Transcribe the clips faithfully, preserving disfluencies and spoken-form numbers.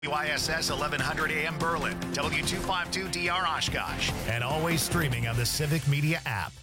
W I S S eleven hundred A M Berlin, W two fifty-two D R Oshkosh, and always streaming on the Civic Media app.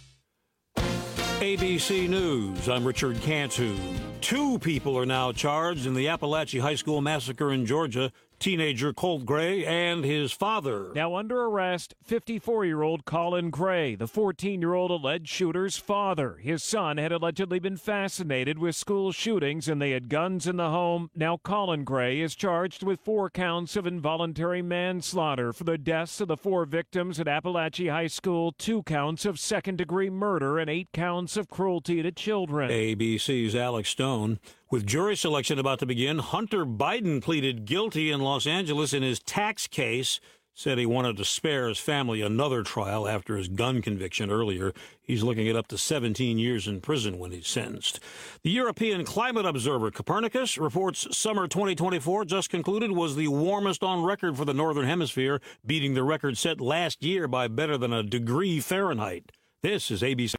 A B C News, I'm Richard Cantu. Two people are now charged in the Appalachia High School massacre in Georgia. Teenager Colt Gray and his father. Now under arrest, fifty-four-year-old Colin Gray, the fourteen-year-old alleged shooter's father. His son had allegedly been fascinated with school shootings and they had guns in the home. Now Colin Gray is charged with four counts of involuntary manslaughter for the deaths of the four victims at Appalachia High School, two counts of second-degree murder, and eight counts of cruelty to children. A B C's Alex Stone. With jury selection about to begin, Hunter Biden pleaded guilty in Los Angeles in his tax case, said he wanted to spare his family another trial after his gun conviction earlier. He's looking at up to seventeen years in prison when he's sentenced. The European climate observer Copernicus reports summer twenty twenty-four just concluded was the warmest on record for the Northern Hemisphere, beating the record set last year by better than a degree Fahrenheit. This is A B C.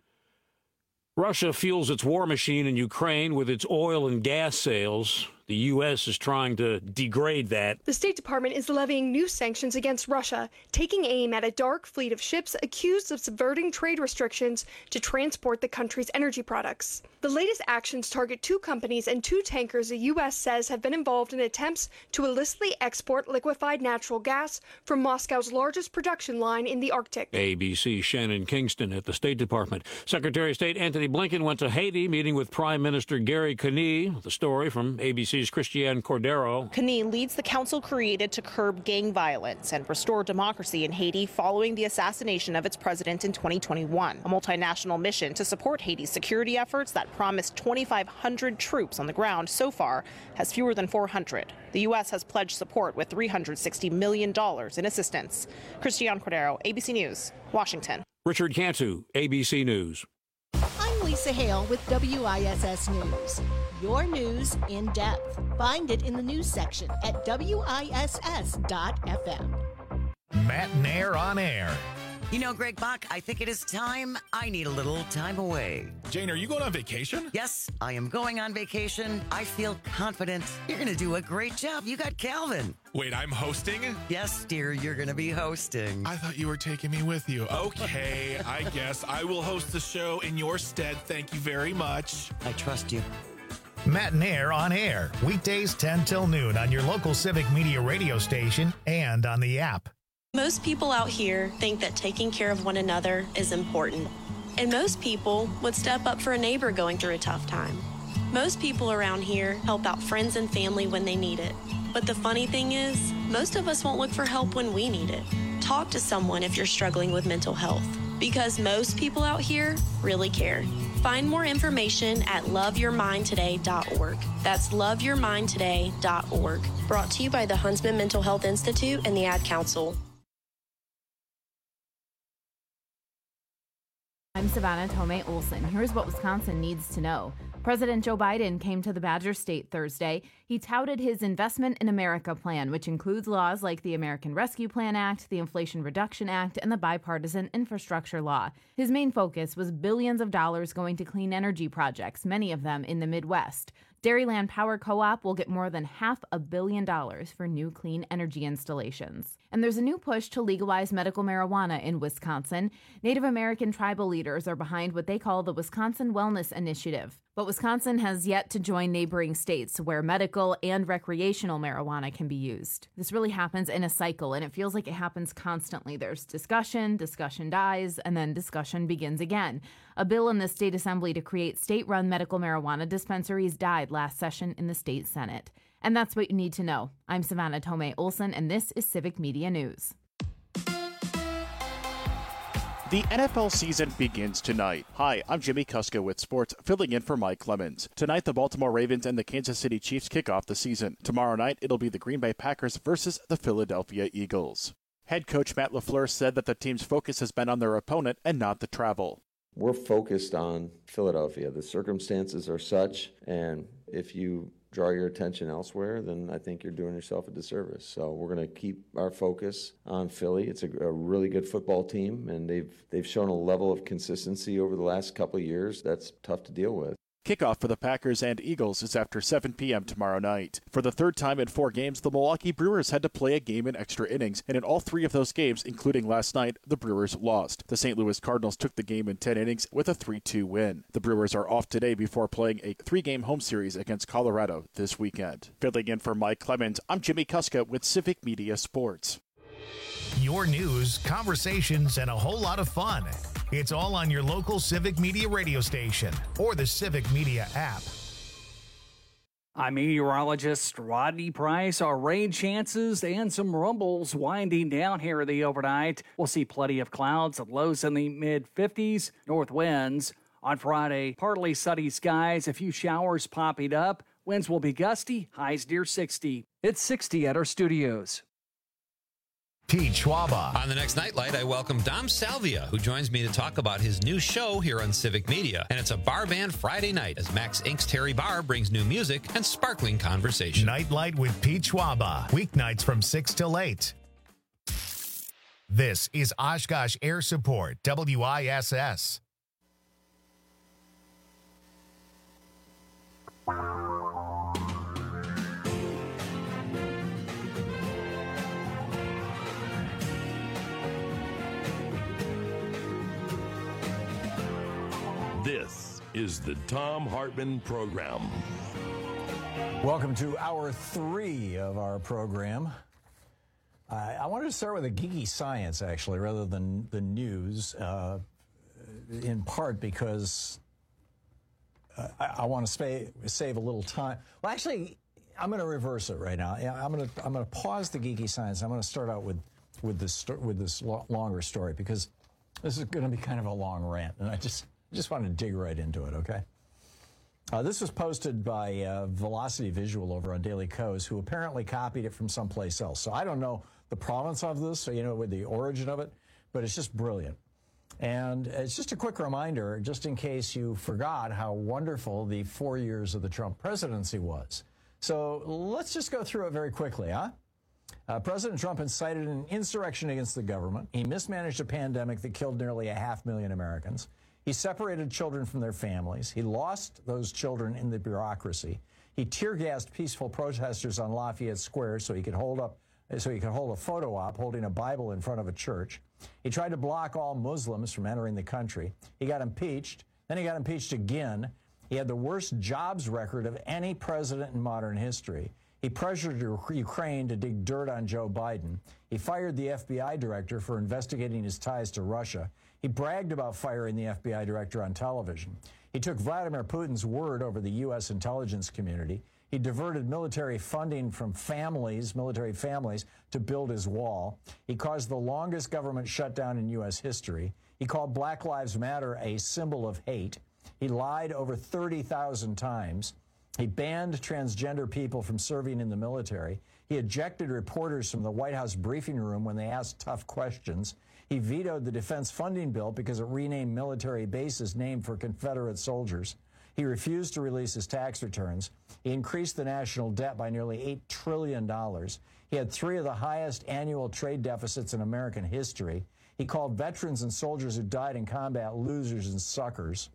Russia fuels its war machine in Ukraine with its oil and gas sales. The U S is trying to degrade that. The State Department is levying new sanctions against Russia, taking aim at a dark fleet of ships accused of subverting trade restrictions to transport the country's energy products. The latest actions target two companies and two tankers the U S says have been involved in attempts to illicitly export liquefied natural gas from Moscow's largest production line in the Arctic. A B C Shannon Kingston at the State Department. Secretary of State Antony Blinken went to Haiti, meeting with Prime Minister Gary Conille. The story from A B C's Christiane Cordero. Conille leads the council created to curb gang violence and restore democracy in Haiti following the assassination of its president in twenty twenty-one. A multinational mission to support Haiti's security efforts that promised twenty-five hundred troops on the ground so far has fewer than four hundred. The U S has pledged support with three hundred sixty million dollars in assistance. Christiane Cordero, A B C News, Washington. Richard Cantu, A B C News. I'm Lisa Hale with W I S S News. Your news in depth. Find it in the news section at W I S S dot F M. Matt Nair on air. You know, Greg Bach, I think it is time I need a little time away. Jane, are you going on vacation? Yes, I am going on vacation. I feel confident. You're going to do a great job. You got Calvin. Wait, I'm hosting? Yes, dear, you're going to be hosting. I thought you were taking me with you. Okay, I guess I will host the show in your stead. Thank you very much. I trust you. Matt Nair on air. Weekdays ten till noon on your local Civic Media radio station and on the app. Most people out here think that taking care of one another is important. And most people would step up for a neighbor going through a tough time. Most people around here help out friends and family when they need it. But the funny thing is, most of us won't look for help when we need it. Talk to someone if you're struggling with mental health, because most people out here really care. Find more information at love your mind today dot org. That's love your mind today dot org. Brought to you by the Huntsman Mental Health Institute and the Ad Council. I'm Savannah Tomei Olson. Here's what Wisconsin needs to know. President Joe Biden came to the Badger State Thursday. He touted his Investment in America plan, which includes laws like the American Rescue Plan Act, the Inflation Reduction Act, and the Bipartisan Infrastructure Law. His main focus was billions of dollars going to clean energy projects, many of them in the Midwest. Dairyland Power Co-op will get more than half a billion dollars for new clean energy installations. And there's a new push to legalize medical marijuana in Wisconsin. Native American tribal leaders are behind what they call the Wisconsin Wellness Initiative. But Wisconsin has yet to join neighboring states where medical and recreational marijuana can be used. This really happens in a cycle, and it feels like it happens constantly. There's discussion, discussion dies, and then discussion begins again. A bill in the state assembly to create state-run medical marijuana dispensaries died last session in the state Senate. And that's what you need to know. I'm Savannah Tomei Olson, and this is Civic Media News. The N F L season begins tonight. Hi, I'm Jimmy Kuska with sports, filling in for Mike Clemens. Tonight, the Baltimore Ravens and the Kansas City Chiefs kick off the season. Tomorrow night, it'll be the Green Bay Packers versus the Philadelphia Eagles. Head coach Matt LaFleur said that the team's focus has been on their opponent and not the travel. We're focused on Philadelphia. The circumstances are such, and if you draw your attention elsewhere, then I think you're doing yourself a disservice. So we're going to keep our focus on Philly. It's a, a really good football team, and they've they've shown a level of consistency over the last couple of years that's tough to deal with. Kickoff for the Packers and Eagles is after seven p.m. tomorrow night. For the third time in four games, the Milwaukee Brewers had to play a game in extra innings, and in all three of those games, including last night, the Brewers lost. The Saint Louis Cardinals took the game in ten innings with a three two win. The Brewers are off today before playing a three-game home series against Colorado this weekend. Filling in for Mike Clemens, I'm Jimmy Kuska with Civic Media Sports. Your news, conversations, and a whole lot of fun. It's all on your local Civic Media radio station or the Civic Media app. I'm meteorologist Rodney Price. Our rain chances and some rumbles winding down here in the overnight. We'll see plenty of clouds, lows in the mid fifties, north winds. On Friday, partly sunny skies, a few showers popping up. Winds will be gusty, highs near sixty. It's sixty at our studios. Pete Schwaba. On the next Nightlight, I welcome Dom Salvia, who joins me to talk about his new show here on Civic Media. And it's a bar band Friday night as Max Incorporated's Terry Barr brings new music and sparkling conversation. Nightlight with Pete Schwaba. Weeknights from six till eight. This is Oshkosh Air Support, W I S S. This is the Thom Hartmann Program. Welcome to hour three of our program. I, I wanted to start with a geeky science, actually, rather than the news, uh, in part because uh, I, I want to save, save a little time. Well, actually, I'm going to reverse it right now. I'm going to I'm going to pause the geeky science. I'm going to start out with with this with this lo- longer story because this is going to be kind of a long rant, and I just. Just want to dig right into it, okay? Uh, this was posted by uh, Velocity Visual over on Daily Kos, who apparently copied it from someplace else. So I don't know the provenance of this, or, you know, with the origin of it, but it's just brilliant. And it's just a quick reminder, just in case you forgot how wonderful the four years of the Trump presidency was. So let's just go through it very quickly, huh? Uh, President Trump incited an insurrection against the government. He mismanaged a pandemic that killed nearly a half million Americans. He separated children from their families. He lost those children in the bureaucracy. He tear-gassed peaceful protesters on Lafayette Square so he could hold up, so he could hold a photo op holding a Bible in front of a church. He tried to block all Muslims from entering the country. He got impeached. Then he got impeached again. He had the worst jobs record of any president in modern history. He pressured Ukraine to dig dirt on Joe Biden. He fired the F B I director for investigating his ties to Russia. He bragged about firing the F B I director on television. He took Vladimir Putin's word over the U S intelligence community. He diverted military funding from families, military families, to build his wall. He caused the longest government shutdown in U S history. He called Black Lives Matter a symbol of hate. He lied over thirty thousand times. He banned transgender people from serving in the military. He ejected reporters from the White House briefing room when they asked tough questions. He vetoed the defense funding bill because it renamed military bases named for Confederate soldiers. He refused to release his tax returns. He increased the national debt by nearly eight trillion dollars. He had three of the highest annual trade deficits in American history. He called veterans and soldiers who died in combat losers and suckers.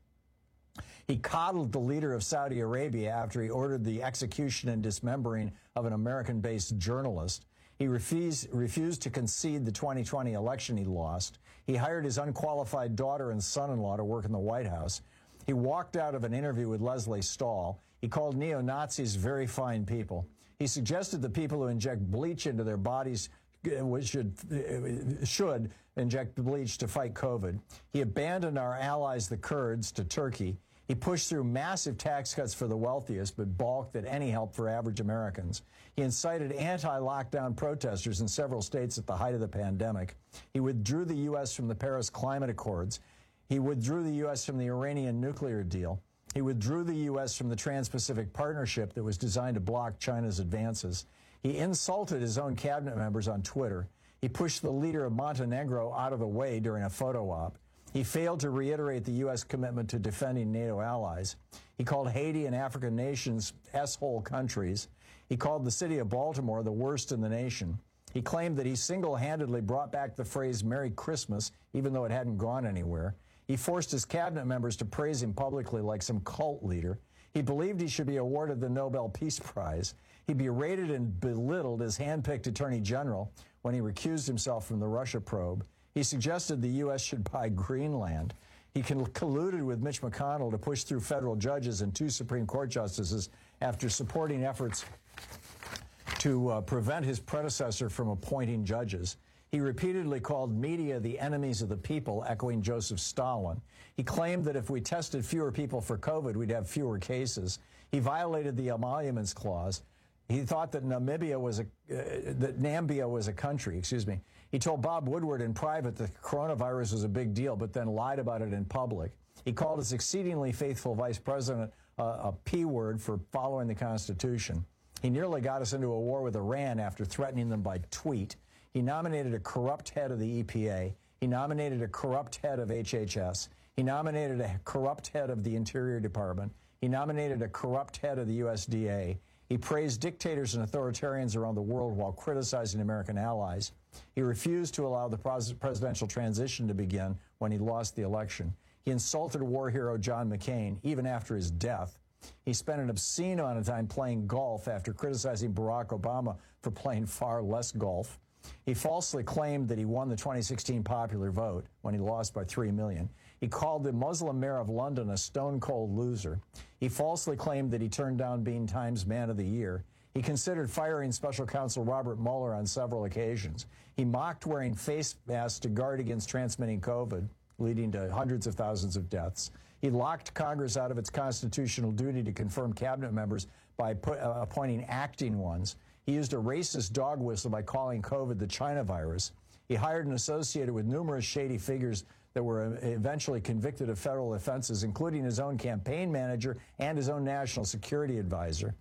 He coddled the leader of Saudi Arabia after he ordered the execution and dismembering of an American-based journalist. He refused, refused to concede the twenty twenty election he lost. He hired his unqualified daughter and son-in-law to work in the White House. He walked out of an interview with Leslie Stahl. He called neo-Nazis very fine people. He suggested that people who inject bleach into their bodies should, should inject bleach to fight COVID. He abandoned our allies, the Kurds, to Turkey. He pushed through massive tax cuts for the wealthiest, but balked at any help for average Americans. He incited anti-lockdown protesters in several states at the height of the pandemic. He withdrew the U S from the Paris Climate Accords. He withdrew the U S from the Iranian nuclear deal. He withdrew the U S from the Trans-Pacific Partnership that was designed to block China's advances. He insulted his own cabinet members on Twitter. He pushed the leader of Montenegro out of the way during a photo op. He failed to reiterate the U S commitment to defending NATO allies. He called Haiti and African nations S-hole countries. He called the city of Baltimore the worst in the nation. He claimed that he single-handedly brought back the phrase Merry Christmas, even though it hadn't gone anywhere. He forced his cabinet members to praise him publicly like some cult leader. He believed he should be awarded the Nobel Peace Prize. He berated and belittled his hand-picked attorney general when he recused himself from the Russia probe. He suggested the U S should buy Greenland. He colluded with Mitch McConnell to push through federal judges and two Supreme Court justices after supporting efforts to uh, prevent his predecessor from appointing judges. He repeatedly called media the enemies of the people, echoing Joseph Stalin. He claimed that if we tested fewer people for COVID, we'd have fewer cases. He violated the Emoluments Clause. He thought that Namibia was a, uh, that Nambia was a country, excuse me. He told Bob Woodward in private that coronavirus was a big deal, but then lied about it in public. He called his exceedingly faithful vice president uh, a P word for following the Constitution. He nearly got us into a war with Iran after threatening them by tweet. He nominated a corrupt head of the E P A. He nominated a corrupt head of H H S. He nominated a corrupt head of the Interior Department. He nominated a corrupt head of the U S D A. He praised dictators and authoritarians around the world while criticizing American allies. He refused to allow the pres- presidential transition to begin when he lost the election. He insulted war hero John McCain, even after his death. He spent an obscene amount of time playing golf after criticizing Barack Obama for playing far less golf. He falsely claimed that he won the twenty sixteen popular vote when he lost by three million. He called the Muslim mayor of London a stone-cold loser. He falsely claimed that he turned down being Times Man of the Year. He considered firing special counsel Robert Mueller on several occasions. He mocked wearing face masks to guard against transmitting COVID, leading to hundreds of thousands of deaths. He locked Congress out of its constitutional duty to confirm cabinet members by put, uh, appointing acting ones. He used a racist dog whistle by calling COVID the China virus. He hired and associated with numerous shady figures that were eventually convicted of federal offenses, including his own campaign manager and his own national security advisor.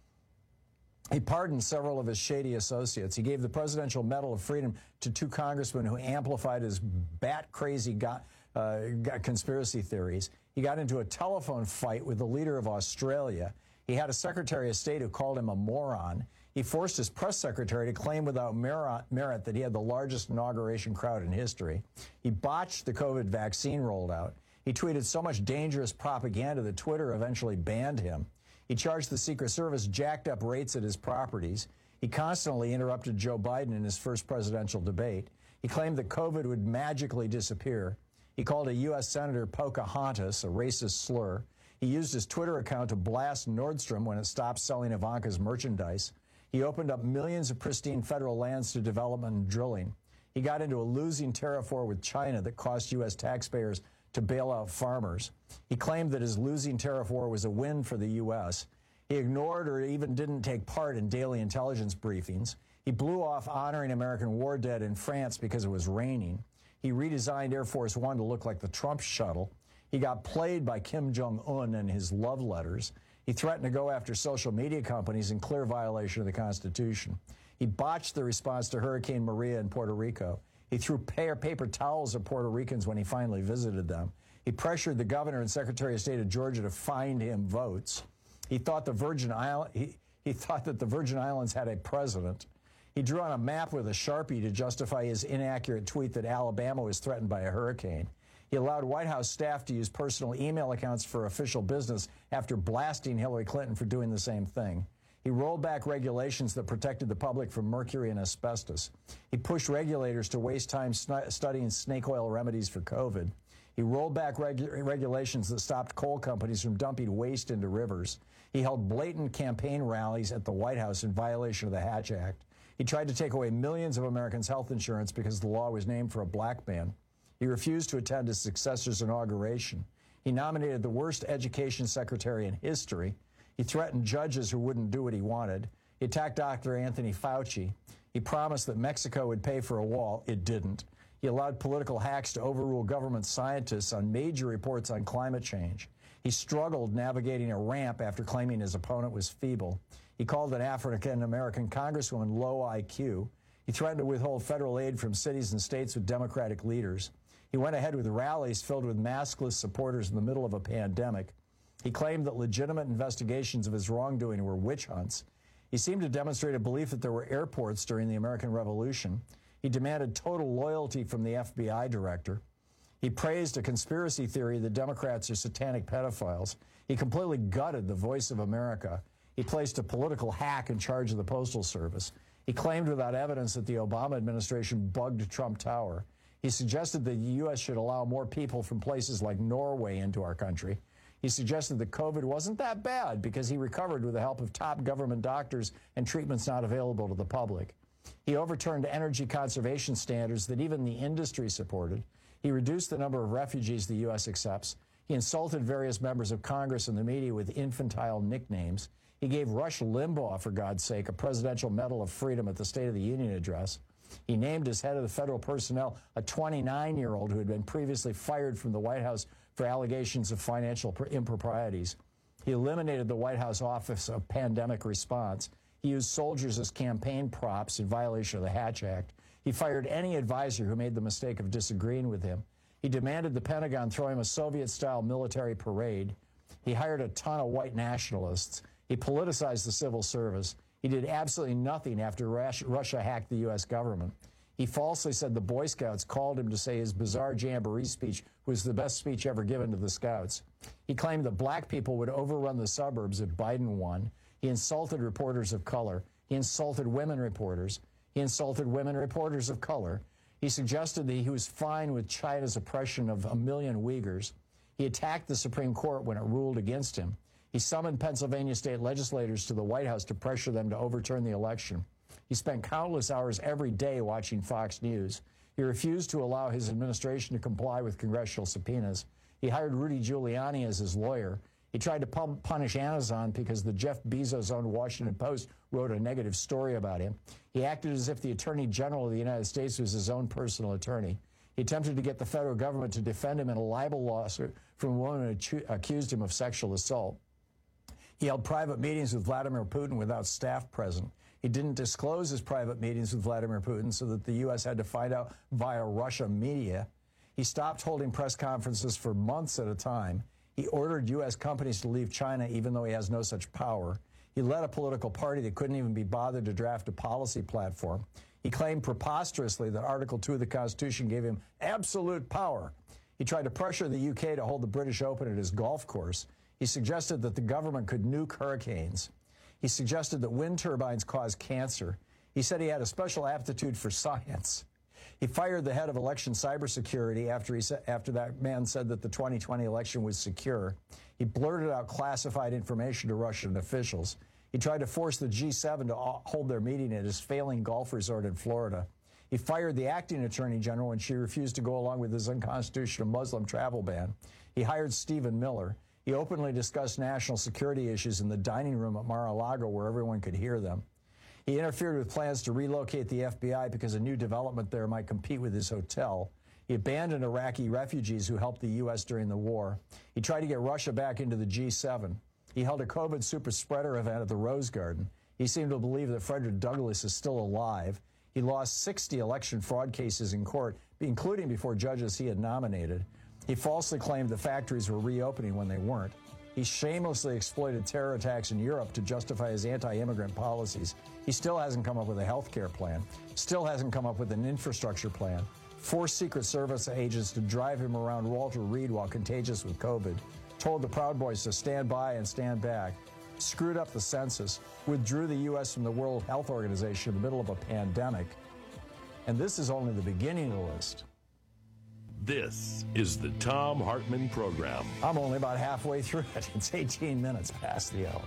He pardoned several of his shady associates. He gave the Presidential Medal of Freedom to two congressmen who amplified his bat-crazy uh, conspiracy theories. He got into a telephone fight with the leader of Australia. He had a Secretary of State who called him a moron. He forced his press secretary to claim without merit that he had the largest inauguration crowd in history. He botched the COVID vaccine rollout. He tweeted so much dangerous propaganda that Twitter eventually banned him. He charged the Secret Service jacked up rates at his properties. He constantly interrupted Joe Biden in his first presidential debate. He claimed that COVID would magically disappear. He called a U S Senator Pocahontas a racist slur. He used his Twitter account to blast Nordstrom when it stopped selling Ivanka's merchandise. He opened up millions of pristine federal lands to development and drilling. He got into a losing tariff war with China that cost U S taxpayers to bail out farmers. He claimed that his losing tariff war was a win for the U S. He ignored or even didn't take part in daily intelligence briefings. He blew off honoring American war dead in France because it was raining. He redesigned Air Force One to look like the Trump shuttle. He got played by Kim Jong-un and his love letters. He threatened to go after social media companies in clear violation of the Constitution. He botched the response to Hurricane Maria in Puerto Rico. He threw paper towels at Puerto Ricans when he finally visited them. He pressured the governor and Secretary of State of Georgia to find him votes. He thought the Virgin Island, he, he thought that the Virgin Islands had a president. He drew on a map with a Sharpie to justify his inaccurate tweet that Alabama was threatened by a hurricane. He allowed White House staff to use personal email accounts for official business after blasting Hillary Clinton for doing the same thing. He rolled back regulations that protected the public from mercury and asbestos. He pushed regulators to waste time sn- studying snake oil remedies for COVID. He rolled back regu- regulations that stopped coal companies from dumping waste into rivers. He held blatant campaign rallies at the White House in violation of the Hatch Act. He tried to take away millions of Americans' health insurance because the law was named for a black man. He refused to attend his successor's inauguration. He nominated the worst education secretary in history. He threatened judges who wouldn't do what he wanted. He attacked Doctor Anthony Fauci. He promised that Mexico would pay for a wall. It didn't. He allowed political hacks to overrule government scientists on major reports on climate change. He struggled navigating a ramp after claiming his opponent was feeble. He called an African-American congresswoman low I Q. He threatened to withhold federal aid from cities and states with Democratic leaders. He went ahead with rallies filled with maskless supporters in the middle of a pandemic. He claimed that legitimate investigations of his wrongdoing were witch hunts. He seemed to demonstrate a belief that there were airports during the American Revolution. He demanded total loyalty from the F B I director. He praised a conspiracy theory that Democrats are satanic pedophiles. He completely gutted the Voice of America. He placed a political hack in charge of the Postal Service. He claimed without evidence that the Obama administration bugged Trump Tower. He suggested that the U S should allow more people from places like Norway into our country. He suggested that COVID wasn't that bad because he recovered with the help of top government doctors and treatments not available to the public. He overturned energy conservation standards that even the industry supported. He reduced the number of refugees the U S accepts. He insulted various members of Congress and the media with infantile nicknames. He gave Rush Limbaugh, for God's sake, a Presidential Medal of Freedom at the State of the Union address. He named as head of the federal personnel a twenty-nine-year-old who had been previously fired from the White House for allegations of financial improprieties. He eliminated the White House Office of Pandemic Response. He used soldiers as campaign props in violation of the Hatch Act. He fired any advisor who made the mistake of disagreeing with him. He demanded the Pentagon throw him a Soviet-style military parade. He hired a ton of white nationalists. He politicized the civil service. He did absolutely nothing after Russia hacked the U S government. He falsely said the Boy Scouts called him to say his bizarre Jamboree speech was the best speech ever given to the Scouts. He claimed that black people would overrun the suburbs if Biden won. He insulted reporters of color. He insulted women reporters. He insulted women reporters of color. He suggested that he was fine with China's oppression of a million Uyghurs. He attacked the Supreme Court when it ruled against him. He summoned Pennsylvania state legislators to the White House to pressure them to overturn the election. He spent countless hours every day watching Fox News. He refused to allow his administration to comply with congressional subpoenas. He hired Rudy Giuliani as his lawyer. He tried to pub- punish Amazon because the Jeff Bezos-owned Washington Post wrote a negative story about him. He acted as if the Attorney General of the United States was his own personal attorney. He attempted to get the federal government to defend him in a libel lawsuit from a woman who accused him of sexual assault. He held private meetings with Vladimir Putin without staff present. He didn't disclose his private meetings with Vladimir Putin so that the U S had to find out via Russia media. He stopped holding press conferences for months at a time. He ordered U S companies to leave China even though he has no such power. He led a political party that couldn't even be bothered to draft a policy platform. He claimed preposterously that Article two of the Constitution gave him absolute power. He tried to pressure the U K to hold the British Open at his golf course. He suggested that the government could nuke hurricanes. He suggested that wind turbines cause cancer. He said he had a special aptitude for science. He fired the head of election cybersecurity after, he sa- after that man said that the twenty twenty election was secure. He blurted out classified information to Russian officials. He tried to force the G seven to hold their meeting at his failing golf resort in Florida. He fired the acting attorney general when she refused to go along with his unconstitutional Muslim travel ban. He hired Stephen Miller. He openly discussed national security issues in the dining room at Mar-a-Lago where everyone could hear them. He interfered with plans to relocate the F B I because a new development there might compete with his hotel. He abandoned Iraqi refugees who helped the U S during the war. He tried to get Russia back into the G seven. He held a COVID super spreader event at the Rose Garden. He seemed to believe that Frederick Douglass is still alive. He lost sixty election fraud cases in court, including before judges he had nominated. He falsely claimed the factories were reopening when they weren't. He shamelessly exploited terror attacks in Europe to justify his anti-immigrant policies. He still hasn't come up with a health care plan, still hasn't come up with an infrastructure plan, forced Secret Service agents to drive him around Walter Reed while contagious with COVID, told the Proud Boys to stand by and stand back, screwed up the census, withdrew the U S from the World Health Organization in the middle of a pandemic. And this is only the beginning of the list. This is the Thom Hartmann Program. I'm only about halfway through it. It's eighteen minutes past the hour.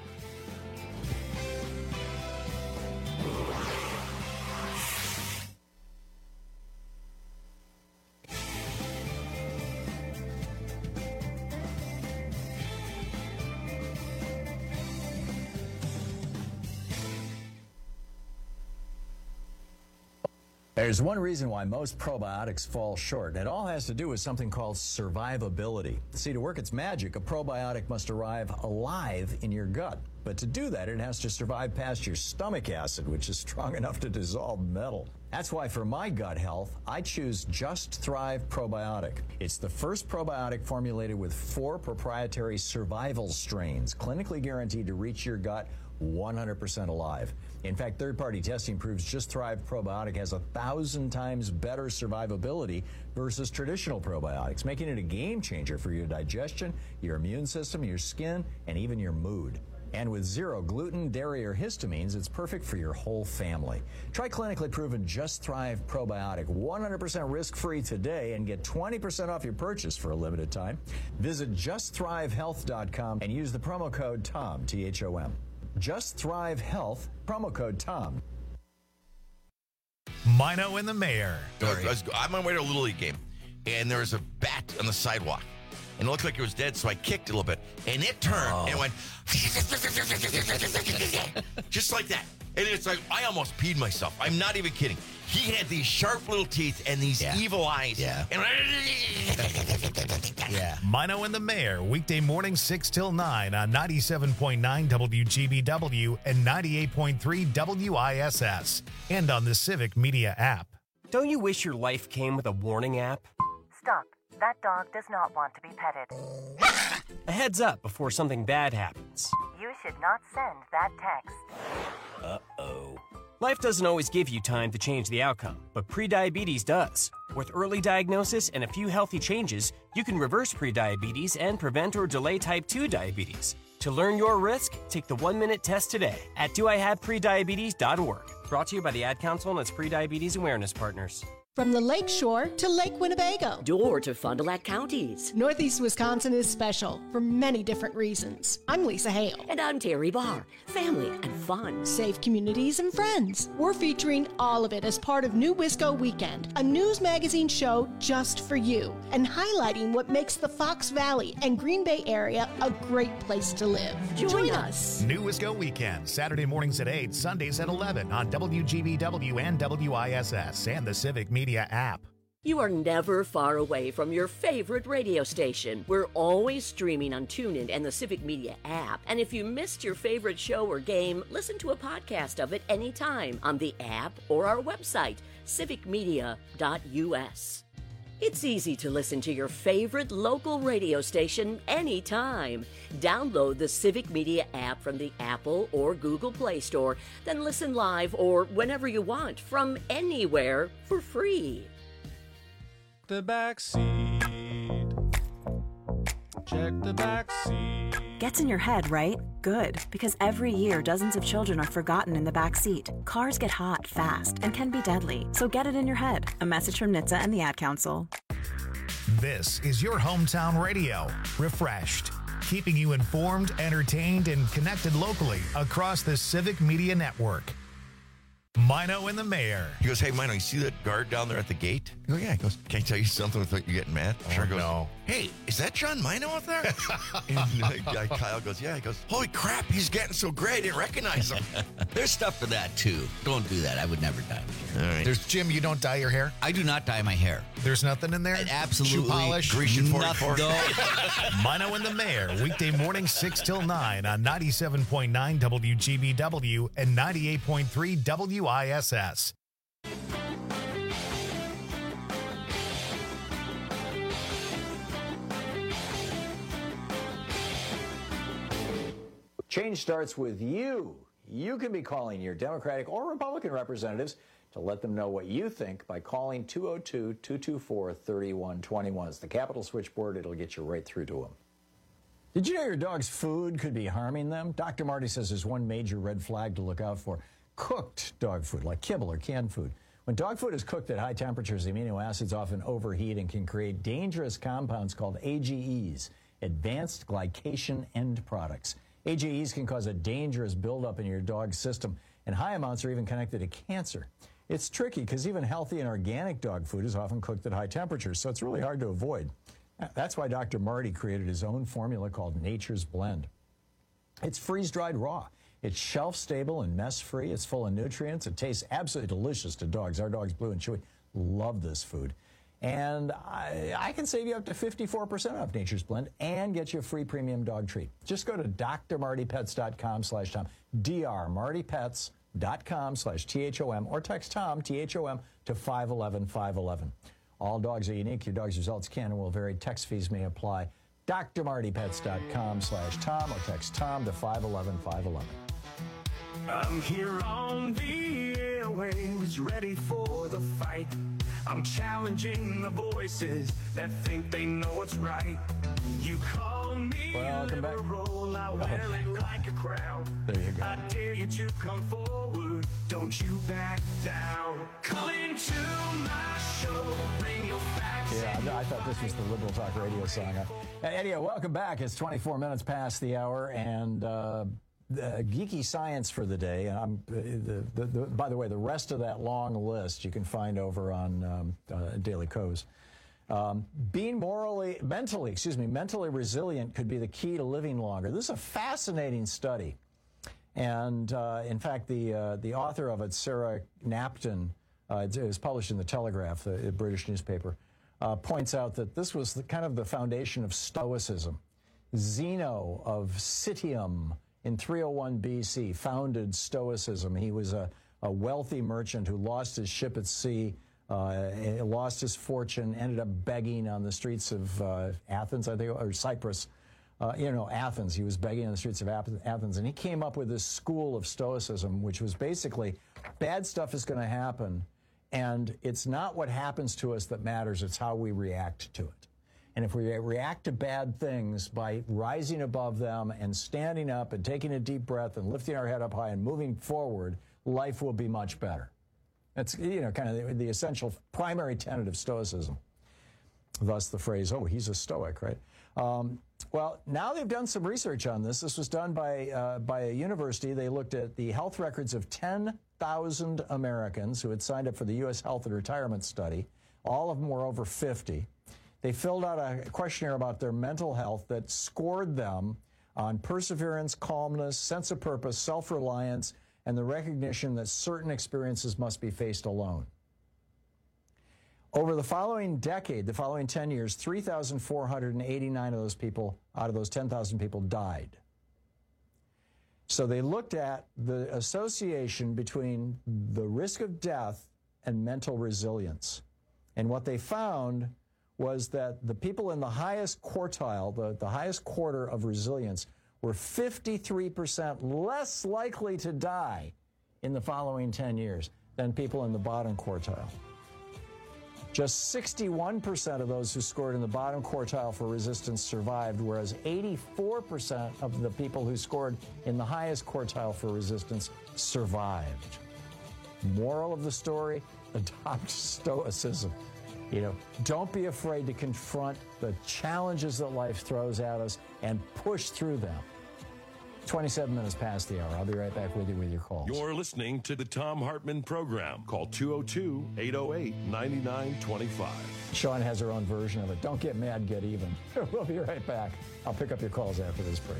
There's one reason why most probiotics fall short, and it all has to do with something called survivability. See, to work its magic, a probiotic must arrive alive in your gut. But to do that, it has to survive past your stomach acid, which is strong enough to dissolve metal. That's why for my gut health, I choose Just Thrive Probiotic. It's the first probiotic formulated with four proprietary survival strains, clinically guaranteed to reach your gut one hundred percent alive. In fact, third-party testing proves Just Thrive Probiotic has a thousand times better survivability versus traditional probiotics, making it a game changer for your digestion, your immune system, your skin, and even your mood. And with zero gluten, dairy, or histamines, it's perfect for your whole family. Try clinically proven Just Thrive Probiotic, one hundred percent risk-free today, and get twenty percent off your purchase for a limited time. Visit just thrive health dot com and use the promo code TOM, T H O M. Just Thrive Health, promo code TOM. Mino and the Mayor. I was, I'm on my way to a Little League game, and there was a bat on the sidewalk. And it looked like it was dead, so I kicked it a little bit. And it turned oh. and went just like that. And it's like, I almost peed myself. I'm not even kidding. He had these sharp little teeth and these yeah. evil eyes. Yeah. And yeah. Mino and the Mayor, weekday morning six till nine on ninety-seven point nine W G B W and ninety-eight point three W I S S. And on the Civic Media app. Don't you wish your life came with a warning app? Stop. That dog does not want to be petted. A heads up before something bad happens. You should not send that text. Uh-oh. Life doesn't always give you time to change the outcome, but prediabetes does. With early diagnosis and a few healthy changes, you can reverse prediabetes and prevent or delay type two diabetes. To learn your risk, take the one-minute test today at do I have prediabetes dot org. Brought to you by the Ad Council and its prediabetes awareness partners. From the Lake Shore to Lake Winnebago. Door to Fond du Lac counties. Northeast Wisconsin is special for many different reasons. I'm Lisa Hale. And I'm Terry Barr. Family and fun. Safe communities and friends. We're featuring all of it as part of New Wisco Weekend, a news magazine show just for you, and highlighting what makes the Fox Valley and Green Bay area a great place to live. Join, Join us. New Wisco Weekend, Saturday mornings at eight, Sundays at eleven on W G B W and W I S S and the Civic Media app. You are never far away from your favorite radio station. We're always streaming on TuneIn and the Civic Media app. And if you missed your favorite show or game, listen to a podcast of it anytime on the app or our website, civic media dot U S. It's easy to listen to your favorite local radio station anytime. Download the Civic Media app from the Apple or Google Play Store, then listen live or whenever you want from anywhere for free. The back seat. Check the back seat. Gets in your head, right? Good, because every year dozens of children are forgotten in the back seat. Cars get hot fast and can be deadly, so get it in your head. A message from N H T S A and the Ad Council. This is your hometown radio, refreshed, keeping you informed, entertained, and connected locally across the Civic Media Network. Mino and the Mayor. He goes, hey, Mino, you see that guard down there at the gate? I go, yeah. He goes, can I tell you something without you getting mad? Oh, sure goes, no. Hey, is that John Mino out there? And uh, Kyle goes, yeah. He goes, holy crap, he's getting so great, I didn't recognize him. There's stuff for that, too. Don't do that. I would never dye my hair. All right. There's Jim, you don't dye your hair? I do not dye my hair. There's nothing in there? Absolutely. Shoe polish? Grecian forty-four? No. Mino and the Mayor, weekday morning six till nine on ninety-seven point nine W G B W and ninety-eight point three W I S S. Change starts with you. You can be calling your Democratic or Republican representatives to let them know what you think by calling two oh two, two two four, three one two one. It's the Capitol switchboard. It'll get you right through to them. Did you know your dog's food could be harming them? Doctor Marty says there's one major red flag to look out for. Cooked dog food, like kibble or canned food. When dog food is cooked at high temperatures, the amino acids often overheat and can create dangerous compounds called A G Es, advanced glycation end products. A G Es can cause a dangerous buildup in your dog's system, and high amounts are even connected to cancer. It's tricky because even healthy and organic dog food is often cooked at high temperatures, so it's really hard to avoid. That's why Doctor Marty created his own formula called Nature's Blend. It's freeze-dried raw. It's shelf-stable and mess-free. It's full of nutrients. It tastes absolutely delicious to dogs. Our dogs, Blue and Chewy, love this food. And I, I can save you up to fifty-four percent off Nature's Blend and get you a free premium dog treat. Just go to d r marty pets dot com slash tom, d r marty pets dot com slash T H O M, or text Tom, T H O M, to five one one, five one one. All dogs are unique. Your dog's results can and will vary. Text fees may apply. d r marty pets dot com slash Tom, or text Tom to five one one, five one one. I'm here on the airwaves, ready for the fight. I'm challenging the voices that think they know what's right. You call me Welcome back. liberal, I wear it like a crown. There you go. I dare you to come forward, don't you back down. Coming to my show, bring your facts. Yeah, I thought this was the Liberal Talk Radio song. Uh, anyway, welcome back. It's twenty-four minutes past the hour, and uh, the geeky science for the day. I'm, uh, the, the, the, by the way, the rest of that long list you can find over on um, uh, Daily Kos. Um, being morally, mentally, excuse me, mentally resilient could be the key to living longer. This is a fascinating study. And uh, in fact, the uh, the author of it, Sarah Knapton, uh, it was published in the Telegraph, the, the British newspaper, uh, points out that this was the, kind of the foundation of Stoicism. Zeno of Citium in three oh one B C founded Stoicism. He was a, a wealthy merchant who lost his ship at sea, uh, lost his fortune, ended up begging on the streets of uh, Athens, I think, or Cyprus. Uh, you know, Athens. He was begging on the streets of Athens, and he came up with this school of Stoicism, which was basically bad stuff is going to happen, and it's not what happens to us that matters, it's how we react to it. And if we react to bad things by rising above them and standing up and taking a deep breath and lifting our head up high and moving forward, life will be much better. That's, you know, kind of the, the essential primary tenet of Stoicism. Thus the phrase, oh, he's a Stoic, right? Um, well, now they've done some research on this. This was done by, uh, by a university. They looked at the health records of ten thousand Americans who had signed up for the U S Health and Retirement Study. All of them were over fifty. They filled out a questionnaire about their mental health that scored them on perseverance, calmness, sense of purpose, self-reliance, and the recognition that certain experiences must be faced alone. Over the following decade, the following ten years, three thousand four hundred eighty-nine of those people, out of those ten thousand people, died. So they looked at the association between the risk of death and mental resilience. And what they found was that the people in the highest quartile, the, the highest quarter of resilience, were fifty-three percent less likely to die in the following ten years than people in the bottom quartile. Just sixty-one percent of those who scored in the bottom quartile for resistance survived, whereas eighty-four percent of the people who scored in the highest quartile for resistance survived. Moral of the story, adopt Stoicism. You know, don't be afraid to confront the challenges that life throws at us and push through them. twenty-seven minutes past the hour. I'll be right back with you with your calls. You're listening to the Thom Hartmann Program. Call two oh two, eight oh eight, nine nine two five. Sean has her own version of it. Don't get mad, get even. We'll be right back. I'll pick up your calls after this break.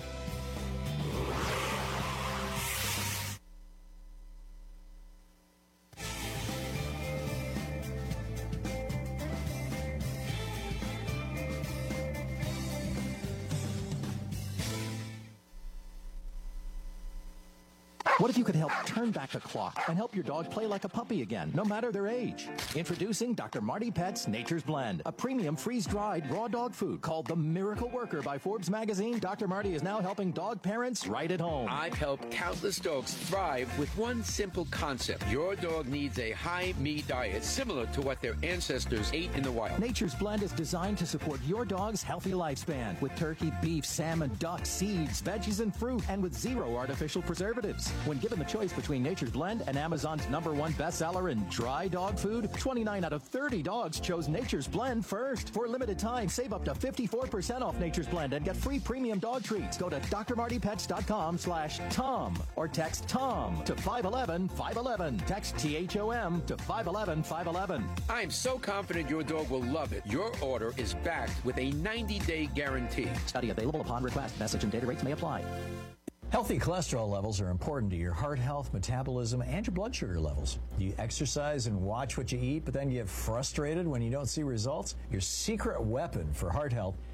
What if you could help turn back the clock and help your dog play like a puppy again, no matter their age? Introducing Doctor Marty Pet's Nature's Blend, a premium freeze-dried raw dog food called the Miracle Worker by Forbes magazine. Doctor Marty is now helping dog parents right at home. I've helped countless dogs thrive with one simple concept. Your dog needs a high-meat diet similar to what their ancestors ate in the wild. Nature's Blend is designed to support your dog's healthy lifespan with turkey, beef, salmon, duck, seeds, veggies, and fruit, and with zero artificial preservatives. When given the choice between Nature's Blend and Amazon's number one bestseller in dry dog food, twenty-nine out of thirty dogs chose Nature's Blend first. For a limited time, save up to fifty-four percent off Nature's Blend and get free premium dog treats. Go to d r marty pets dot com slash Tom or text Tom to five one one, five one one. Text T H O M to five one one, five one one. I'm so confident your dog will love it. Your order is backed with a ninety-day guarantee. Study available upon request. Message and data rates may apply. Healthy cholesterol levels are important to your heart health, metabolism, and your blood sugar levels. Do you exercise and watch what you eat, but then get frustrated when you don't see results? Your secret weapon for heart health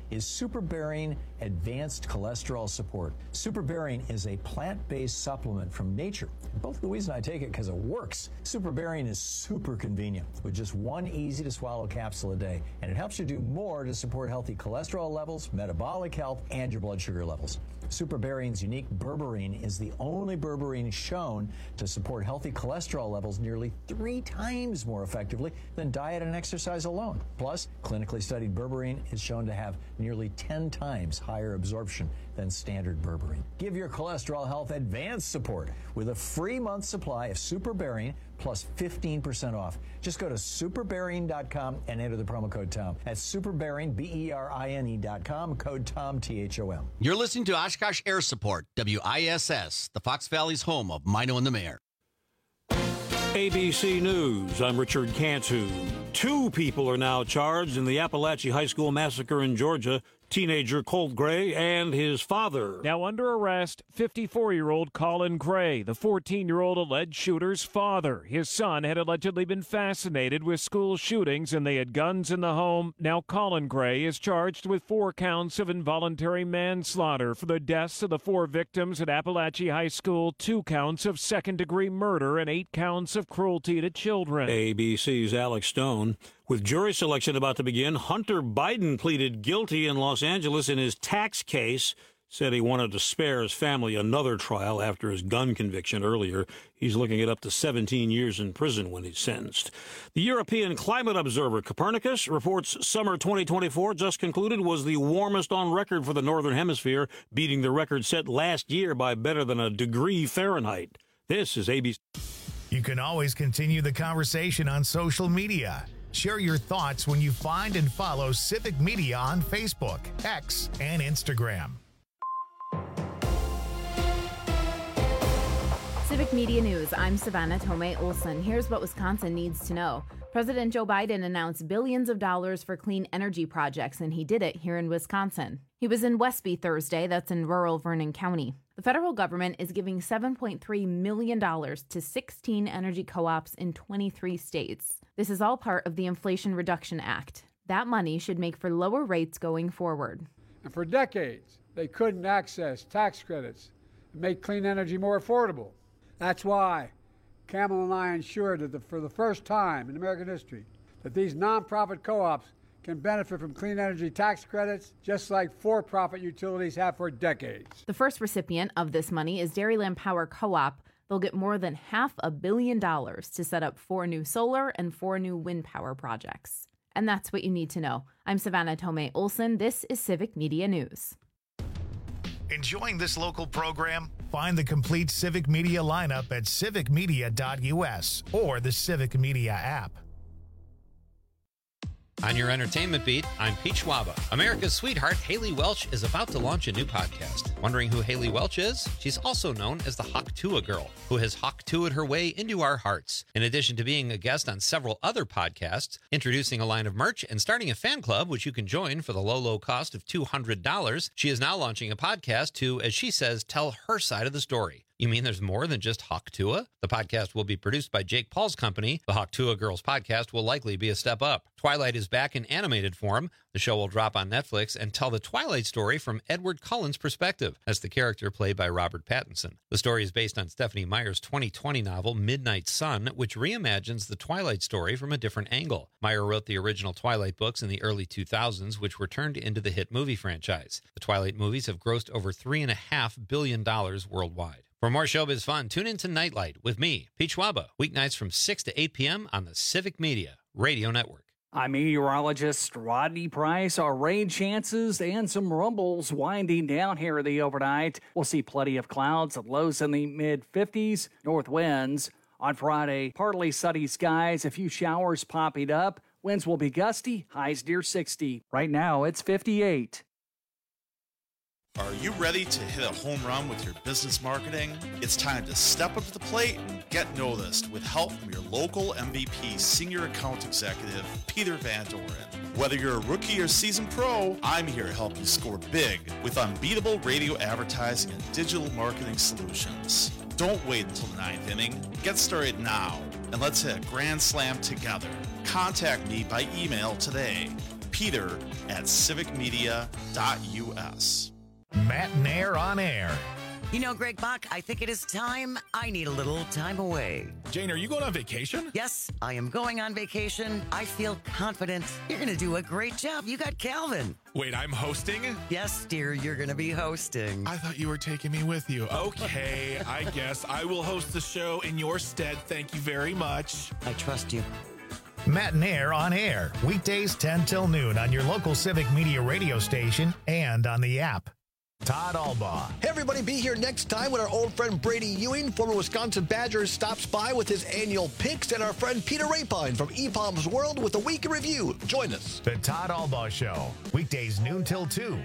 is Superbearing Advanced Cholesterol Support. Superbearing is a plant-based supplement from nature. Both Louise and I take it because it works. Superbearing is super convenient with just one easy-to-swallow capsule a day, and it helps you do more to support healthy cholesterol levels, metabolic health, and your blood sugar levels. Superbearing's unique berberine is the only berberine shown to support healthy cholesterol levels nearly three times more effectively than diet and exercise alone. Plus, clinically studied berberine is shown to have nearly ten times higher absorption than standard berberine. Give your cholesterol health advanced support with a free month supply of Superbearing plus fifteen percent off. Just go to superbearing dot com and enter the promo code Tom. That's Superbearing, B E R I N E dot com, code Tom, T H O M. You're listening to Oshkosh Air Support, W I S S, the Fox Valley's home of Mino and the Mayor. A B C News, I'm Richard Cantu. Two people are now charged in the Appalachia High School massacre in Georgia. Teenager Colt Gray and his father. Now under arrest, fifty-four-year-old Colin Gray, the fourteen-year-old alleged shooter's father. His son had allegedly been fascinated with school shootings and they had guns in the home. Now Colin Gray is charged with four counts of involuntary manslaughter for the deaths of the four victims at Appalachia High School, two counts of second-degree murder, and eight counts of cruelty to children. A B C's Alex Stone. With jury selection about to begin, Hunter Biden pleaded guilty in Los Angeles in his tax case, said he wanted to spare his family another trial after his gun conviction earlier. He's looking at up to seventeen years in prison when he's sentenced. The European climate observer Copernicus reports summer twenty twenty-four just concluded was the warmest on record for the Northern Hemisphere, beating the record set last year by better than a degree Fahrenheit. This is A B C. You can always continue the conversation on social media. Share your thoughts when you find and follow Civic Media on Facebook, X, and Instagram. Civic Media News, I'm Savannah Tomei Olson. Here's what Wisconsin needs to know. President Joe Biden announced billions of dollars for clean energy projects, and he did it here in Wisconsin. He was in Westby Thursday, that's in rural Vernon County. The federal government is giving seven point three million dollars to sixteen energy co-ops in twenty-three states. This is all part of the Inflation Reduction Act. That money should make for lower rates going forward. And for decades, they couldn't access tax credits and make clean energy more affordable. That's why Camel and I ensured that the, for the first time in American history that these nonprofit co-ops can benefit from clean energy tax credits just like for-profit utilities have for decades. The first recipient of this money is Dairyland Power Co-op. They'll get more than half a billion dollars to set up four new solar and four new wind power projects. And that's what you need to know. I'm Savannah Tomei Olson. This is Civic Media News. Enjoying this local program? Find the complete Civic Media lineup at civic media dot U S or the Civic Media app. On your entertainment beat, I'm Pete Schwaba. America's sweetheart, Haley Welch, is about to launch a new podcast. Wondering who Haley Welch is? She's also known as the Hawk-Tua Girl, who has Hawk-Tua'd her way into our hearts. In addition to being a guest on several other podcasts, introducing a line of merch, and starting a fan club, which you can join for the low, low cost of two hundred dollars, she is now launching a podcast to, as she says, tell her side of the story. You mean there's more than just Hawk-Tua? The podcast will be produced by Jake Paul's company. The Hawk-Tua Girls podcast will likely be a step up. Twilight is back in animated form. The show will drop on Netflix and tell the Twilight story from Edward Cullen's perspective, as the character played by Robert Pattinson. The story is based on Stephanie Meyer's twenty twenty novel Midnight Sun, which reimagines the Twilight story from a different angle. Meyer wrote the original Twilight books in the early two thousands, which were turned into the hit movie franchise. The Twilight movies have grossed over three point five billion dollars worldwide. For more showbiz fun, tune in to Nightlight with me, Pete Schwaba, weeknights from six to eight p.m. on the Civic Media Radio Network. I'm meteorologist Rodney Price. Our rain chances and some rumbles winding down here the overnight. We'll see plenty of clouds, lows in the mid fifties, north winds. On Friday, partly sunny skies, a few showers popping up. Winds will be gusty, highs near sixty. Right now, it's fifty-eight. Are you ready to hit a home run with your business marketing? It's time to step up to the plate and get noticed with help from your local M V P Senior Account Executive, Peter Van Doren. Whether you're a rookie or seasoned pro, I'm here to help you score big with unbeatable radio advertising and digital marketing solutions. Don't wait until the ninth inning. Get started now, and let's hit a grand slam together. Contact me by email today. Peter at civic media dot U S. Matt Nair on air. You know, Greg Bach, I think it is time I need a little time away. Jane, are you going on vacation? Yes, I am going on vacation. I feel confident. You're going to do a great job. You got Calvin. Wait, I'm hosting? Yes, dear, you're going to be hosting. I thought you were taking me with you. Okay, I guess I will host the show in your stead. Thank you very much. I trust you. Matt Nair on air, weekdays ten till noon on your local Civic Media radio station and on the app. Todd Albaugh. Hey, everybody, be here next time when our old friend Brady Ewing, former Wisconsin Badgers, stops by with his annual picks, and our friend Peter Rapine from E P O M's World with a week in review. Join us. The Todd Albaugh Show, weekdays noon till two.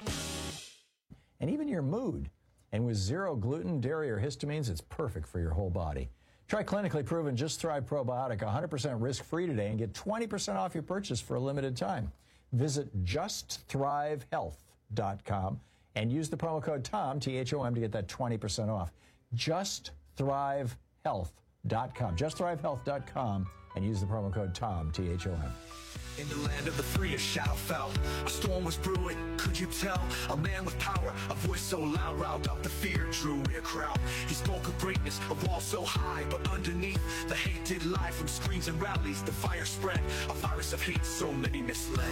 And even your mood. And with zero gluten, dairy, or histamines, it's perfect for your whole body. Try clinically proven Just Thrive Probiotic one hundred percent risk-free today and get twenty percent off your purchase for a limited time. Visit just thrive health dot com and use the promo code TOM, T H O M, to get that twenty percent off. just thrive health dot com. just thrive health dot com and use the promo code TOM, T H O M. In the land of the free, a shout fell. A storm was brewing, could you tell? A man with power, a voice so loud, riled up the fear, drew a crowd. He spoke of greatness, a wall so high, but underneath, the hate did lie. From screens and rallies, the fire spread, a virus of hate so many misled.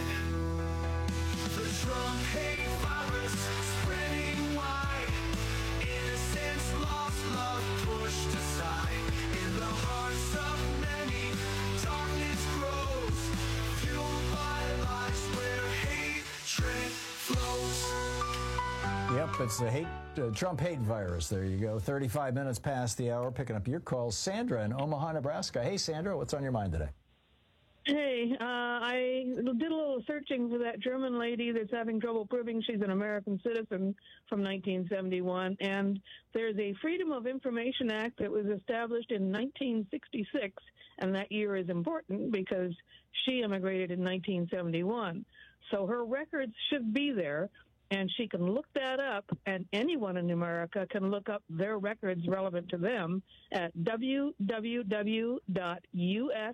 The Trump hate virus spreading wide. Innocence lost, love pushed aside. In the hearts of many, darkness grows. Fueled by lies where hatred flows. Yep, it's the hate, uh, Trump hate virus. There you go. thirty-five minutes past the hour, picking up your calls. Sandra in Omaha, Nebraska. Hey, Sandra, what's on your mind today? Hey, uh, I did a little searching for that German lady that's having trouble proving she's an American citizen from nineteen seventy-one, and there's a Freedom of Information Act that was established in nineteen sixty-six, and that year is important because she immigrated in nineteen seventy-one. So her records should be there, and she can look that up, and anyone in America can look up their records relevant to them at w w w dot u s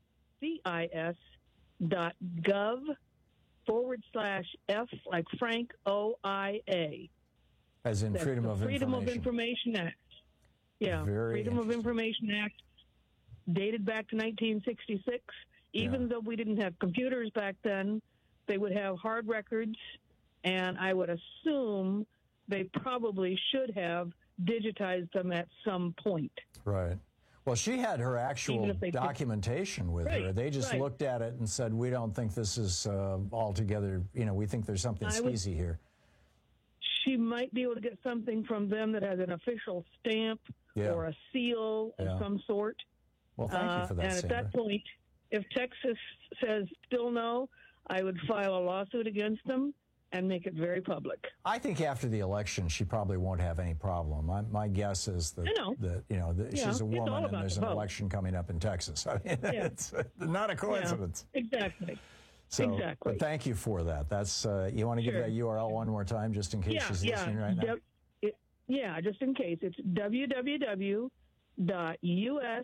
cis dot gov forward slash F like Frank O I A. As in That's Freedom the of Freedom Information. of Information Act. Yeah, Very Freedom of Information Act dated back to nineteen sixty-six. Even though we didn't have computers back then, they would have hard records, and I would assume they probably should have digitized them at some point. Right. Well, she had her actual Even if they did- documentation with her. Right, They just right. looked at it and said, we don't think this is uh, altogether, you know, we think there's something I would- skeezy here. She might be able to get something from them that has an official stamp Yeah. or a seal Yeah. of some sort. Well, thank you for that, And at Sandra. that point, if Texas says still no, I would file a lawsuit against them and make it very public. I think after the election, she probably won't have any problem. My, my guess is that, I know. that you know, that Yeah, she's a it's all woman and about there's the an vote. election coming up in Texas. I mean, Yeah. it's uh, not a coincidence. Yeah, exactly. So, exactly. But thank you for that. That's uh, you want to give Sure. that U R L one more time, just in case yeah, she's yeah. listening right now. W- it- yeah, just in case. It's w w w dot u s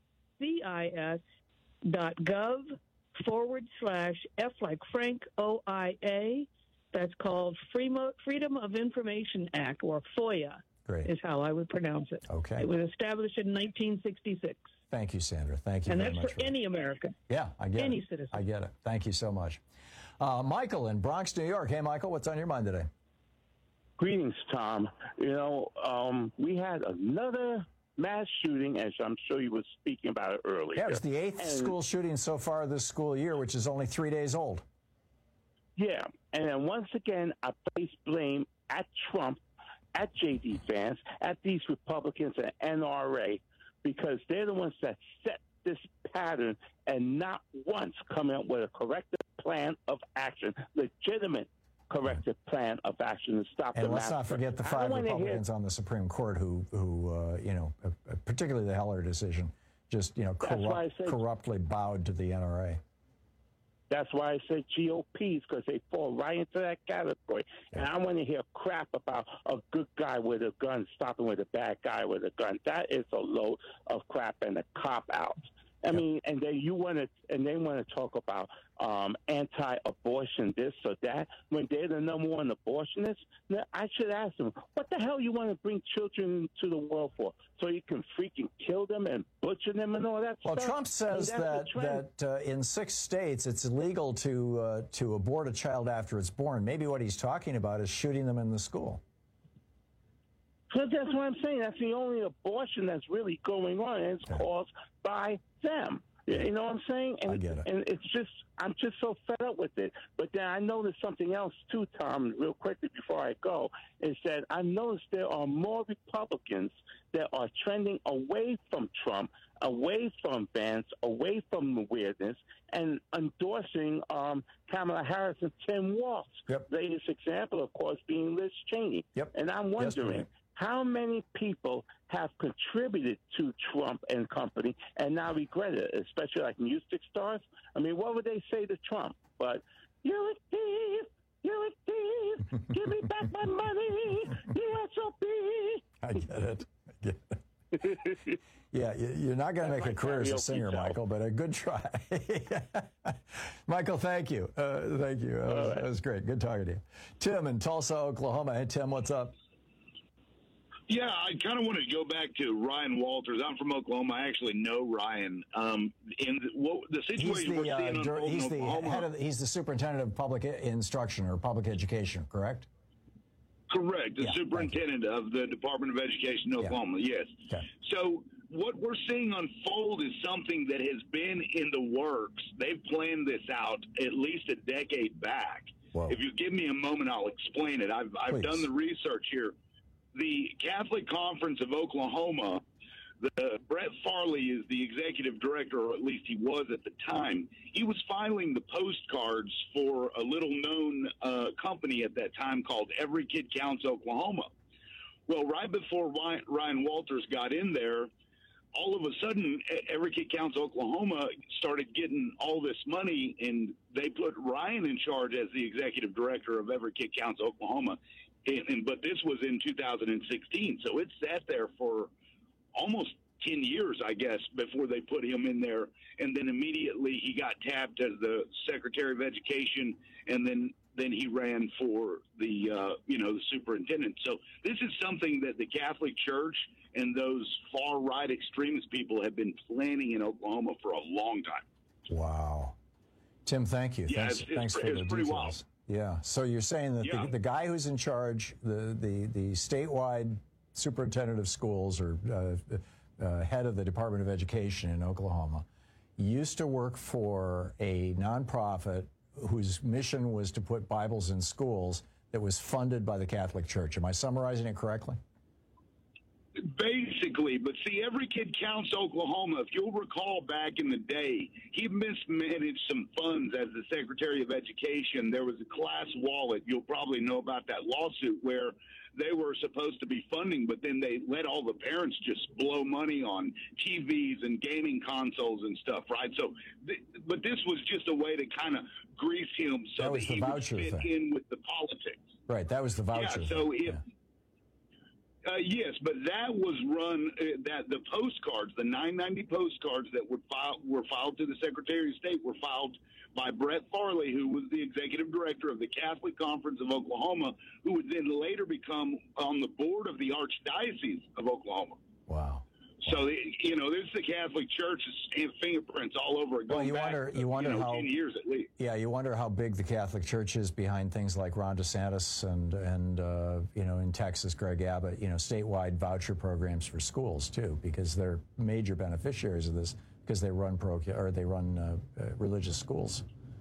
cis dot gov forward slash F like Frank O I A. That's called Freemo- Freedom of Information Act, or FOIA, Great. is how I would pronounce it. Okay. It was established in nineteen sixty-six. Thank you, Sandra. Thank you And very that's much. for any American. Yeah, I get any it. citizen. I get it. Thank you so much. Uh, Michael in Bronx, New York. Hey, Michael, what's on your mind today? Greetings, Tom. You know, um, we had another mass shooting, as I'm sure you were speaking about it earlier. Yeah, it's the eighth And- school shooting so far this school year, which is only three days old. Yeah, and then once again, I place blame at Trump, at J D Vance, at these Republicans and N R A, because they're the ones that set this pattern and not once come up with a corrective plan of action, legitimate corrective plan of action to stop the And let's massacre. not forget the I five don't wanna hear- Republicans on the Supreme Court who, who uh, you know, uh, particularly the Heller decision, just, you know, That's why I corrupt, said- corruptly bowed to the N R A. That's why I said G O Ps, because they fall right into that category. And I want to hear crap about a good guy with a gun stopping with a bad guy with a gun. That is a load of crap and a cop-out. I mean, and then you want to, and they want to talk about um, anti-abortion, this or that, when they're the number one abortionist. Now, I should ask them, what the hell you want to bring children to the world for? So you can freaking kill them and butcher them and all that well, stuff? Well, Trump says I mean, that that uh, in six states it's illegal to uh, to abort a child after it's born. Maybe what he's talking about is shooting them in the school. Because that's what I'm saying. That's the only abortion that's really going on, and it's caused by them. You know what I'm saying? And, I get it. And it's just, I'm just so fed up with it. But then I noticed something else too, Tom, real quickly before I go, is that I noticed there are more Republicans that are trending away from Trump, away from Vance, away from the weirdness, and endorsing um, Kamala Harris and Tim Walz. Yep. Latest example, of course, being Liz Cheney. Yep. And I'm wondering, Yesterday. how many people have contributed to Trump and company and now regret it, especially like music stars? I mean, what would they say to Trump? But, you're a thief, you're a thief, give me back my money, you S O B. I get it. I get it. Yeah, you're not going to make a career as a singer, Michael, but a good try. Michael, thank you. Uh, thank you. That was, that was great. Good talking to you. Tim in Tulsa, Oklahoma. Hey, Tim, what's up? Yeah, I kind of wanted to go back to Ryan Walters. I'm from Oklahoma. I actually know Ryan. Um, in the, what, the situation He's the, we're seeing uh, unfold he's in the Oklahoma. head of the, he's the superintendent of public instruction or public education, correct? Correct. The Yeah, superintendent of the Department of Education in Oklahoma, yes. Okay. So what we're seeing unfold is something that has been in the works. They've planned this out at least a decade back. Whoa. If you give me a moment, I'll explain it. I've, I've Please. done the research here. The Catholic Conference of Oklahoma, the, Brett Farley is the executive director, or at least he was at the time. He was filing the postcards for a little-known uh, company at that time called Every Kid Counts Oklahoma. Well, right before Ryan, Ryan Walters got in there, all of a sudden, Every Kid Counts Oklahoma started getting all this money, and they put Ryan in charge as the executive director of Every Kid Counts Oklahoma. And, and, but this was in two thousand sixteen, so it sat there for almost ten years, I guess, before they put him in there. And then immediately he got tapped as the Secretary of Education, and then then he ran for the uh, you know the superintendent. So this is something that the Catholic Church and those far right extremist people have been planning in Oklahoma for a long time. Wow, Tim, thank you. Yeah, thanks, it's, it's, thanks for it's the pretty details. wild. Yeah. So you're saying that Yeah. the, the guy who's in charge, the the, the statewide superintendent of schools or uh, uh, head of the Department of Education in Oklahoma, used to work for a nonprofit whose mission was to put Bibles in schools that was funded by the Catholic Church. Am I summarizing it correctly? Basically, but see, Every Kid Counts Oklahoma, if you'll recall back in the day, he mismanaged some funds as the Secretary of Education. There was a class wallet. You'll probably know about that lawsuit where they were supposed to be funding, but then they let all the parents just blow money on T Vs and gaming consoles and stuff, right? So, th- but this was just a way to kind of grease him so That that, was the he would voucher fit thing. in with the politics. Right. That was the voucher. Yeah, so thing. if... Uh, yes, but that was run, uh, that the postcards, the nine ninety postcards that were filed, were filed to the Secretary of State were filed by Brett Farley, who was the executive director of the Catholic Conference of Oklahoma, who would then later become on the board of the Archdiocese of Oklahoma. Wow. So, you know, this is the Catholic Church's fingerprints all over it. Well, going you back, wonder, you wonder know, how ten years at least. Yeah, you wonder how big the Catholic Church is behind things like Ron DeSantis and and uh, you know, in Texas, Greg Abbott. You know, statewide voucher programs for schools too, because they're major beneficiaries of this because they run pro or they run uh, uh, religious schools.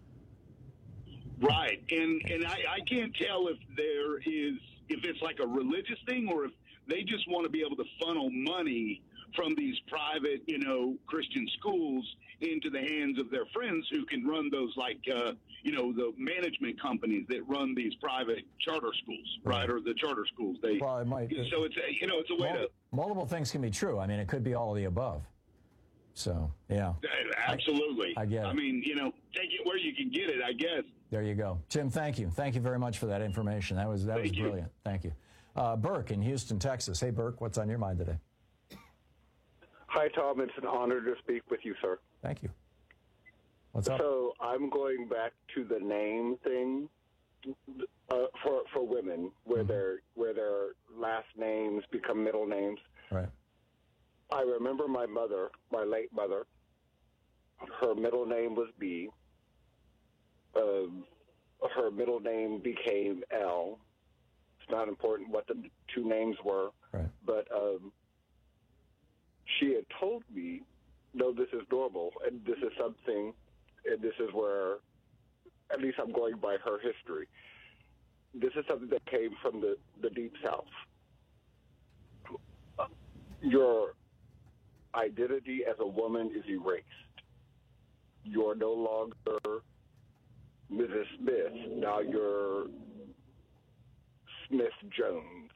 Right, and and I, I can't tell if there is if it's like a religious thing or if they just want to be able to funnel money from these private, you know, Christian schools into the hands of their friends who can run those, like, uh, you know, the management companies that run these private charter schools, right, or the charter schools. They well, it might. So it's a, you know, it's a way Mul- to multiple things can be true. I mean, it could be all of the above. So yeah, absolutely. I, I get it. I mean, you know, take it where you can get it, I guess. There you go, Tim. Thank you. Thank you very much for that information. That was that Thank was you. brilliant. Thank you, uh, Burke in Houston, Texas. Hey, Burke, what's on your mind today? Hi, Tom. It's an honor to speak with you, sir. Thank you. What's up? So I'm going back to the name thing uh, for for women, where Mm-hmm. their where their last names become middle names. Right. I remember my mother, my late mother. Her middle name was B. Um, her middle name became L. It's not important what the two names were, right. but um, she had told me, no, this is normal, and this is something, and this is where, at least I'm going by her history, this is something that came from the, the Deep South. Your identity as a woman is erased. You are no longer Missus Smith. Now you're Smith Jones.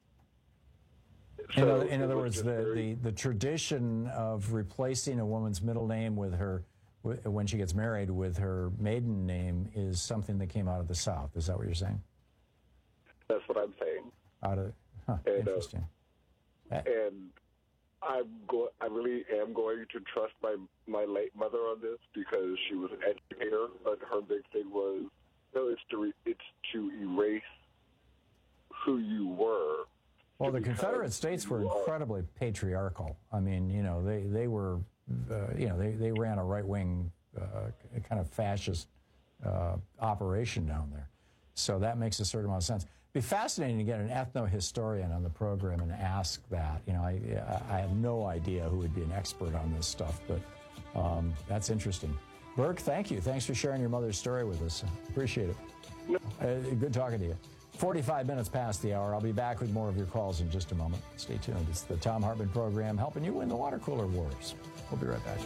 In, So other, in it other was words, just the, very- the, the tradition of replacing a woman's middle name with her, w- when she gets married, with her maiden name is something that came out of the South. Is that what you're saying? That's what I'm saying. Out of, huh, And, uh, interesting. and I'm go- I really am going to trust my my late mother on this because she was an educator, but her big thing was no, it's to re- it's to erase who you were. Well, the Confederate States were incredibly patriarchal. I mean, you know, they, they were, uh, you know, they, they ran a right-wing uh, kind of fascist uh, operation down there. So that makes a certain amount of sense. It'd be fascinating to get an ethno-historian on the program and ask that. You know, I, I have no idea who would be an expert on this stuff, but um, that's interesting. Burke, thank you. Thanks for sharing your mother's story with us. Appreciate it. Uh, good talking to you. forty-five minutes past the hour. I'll be back with more of your calls in just a moment. Stay tuned. It's the Tom Hartman program, helping you win the water cooler wars. We'll be right back.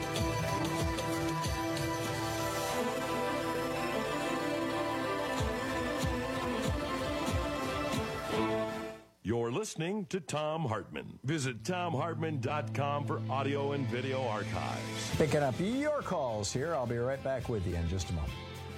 You're listening to Tom Hartman. Visit tom hartman dot com for audio and video archives. Picking up your calls here. I'll be right back with you in just a moment.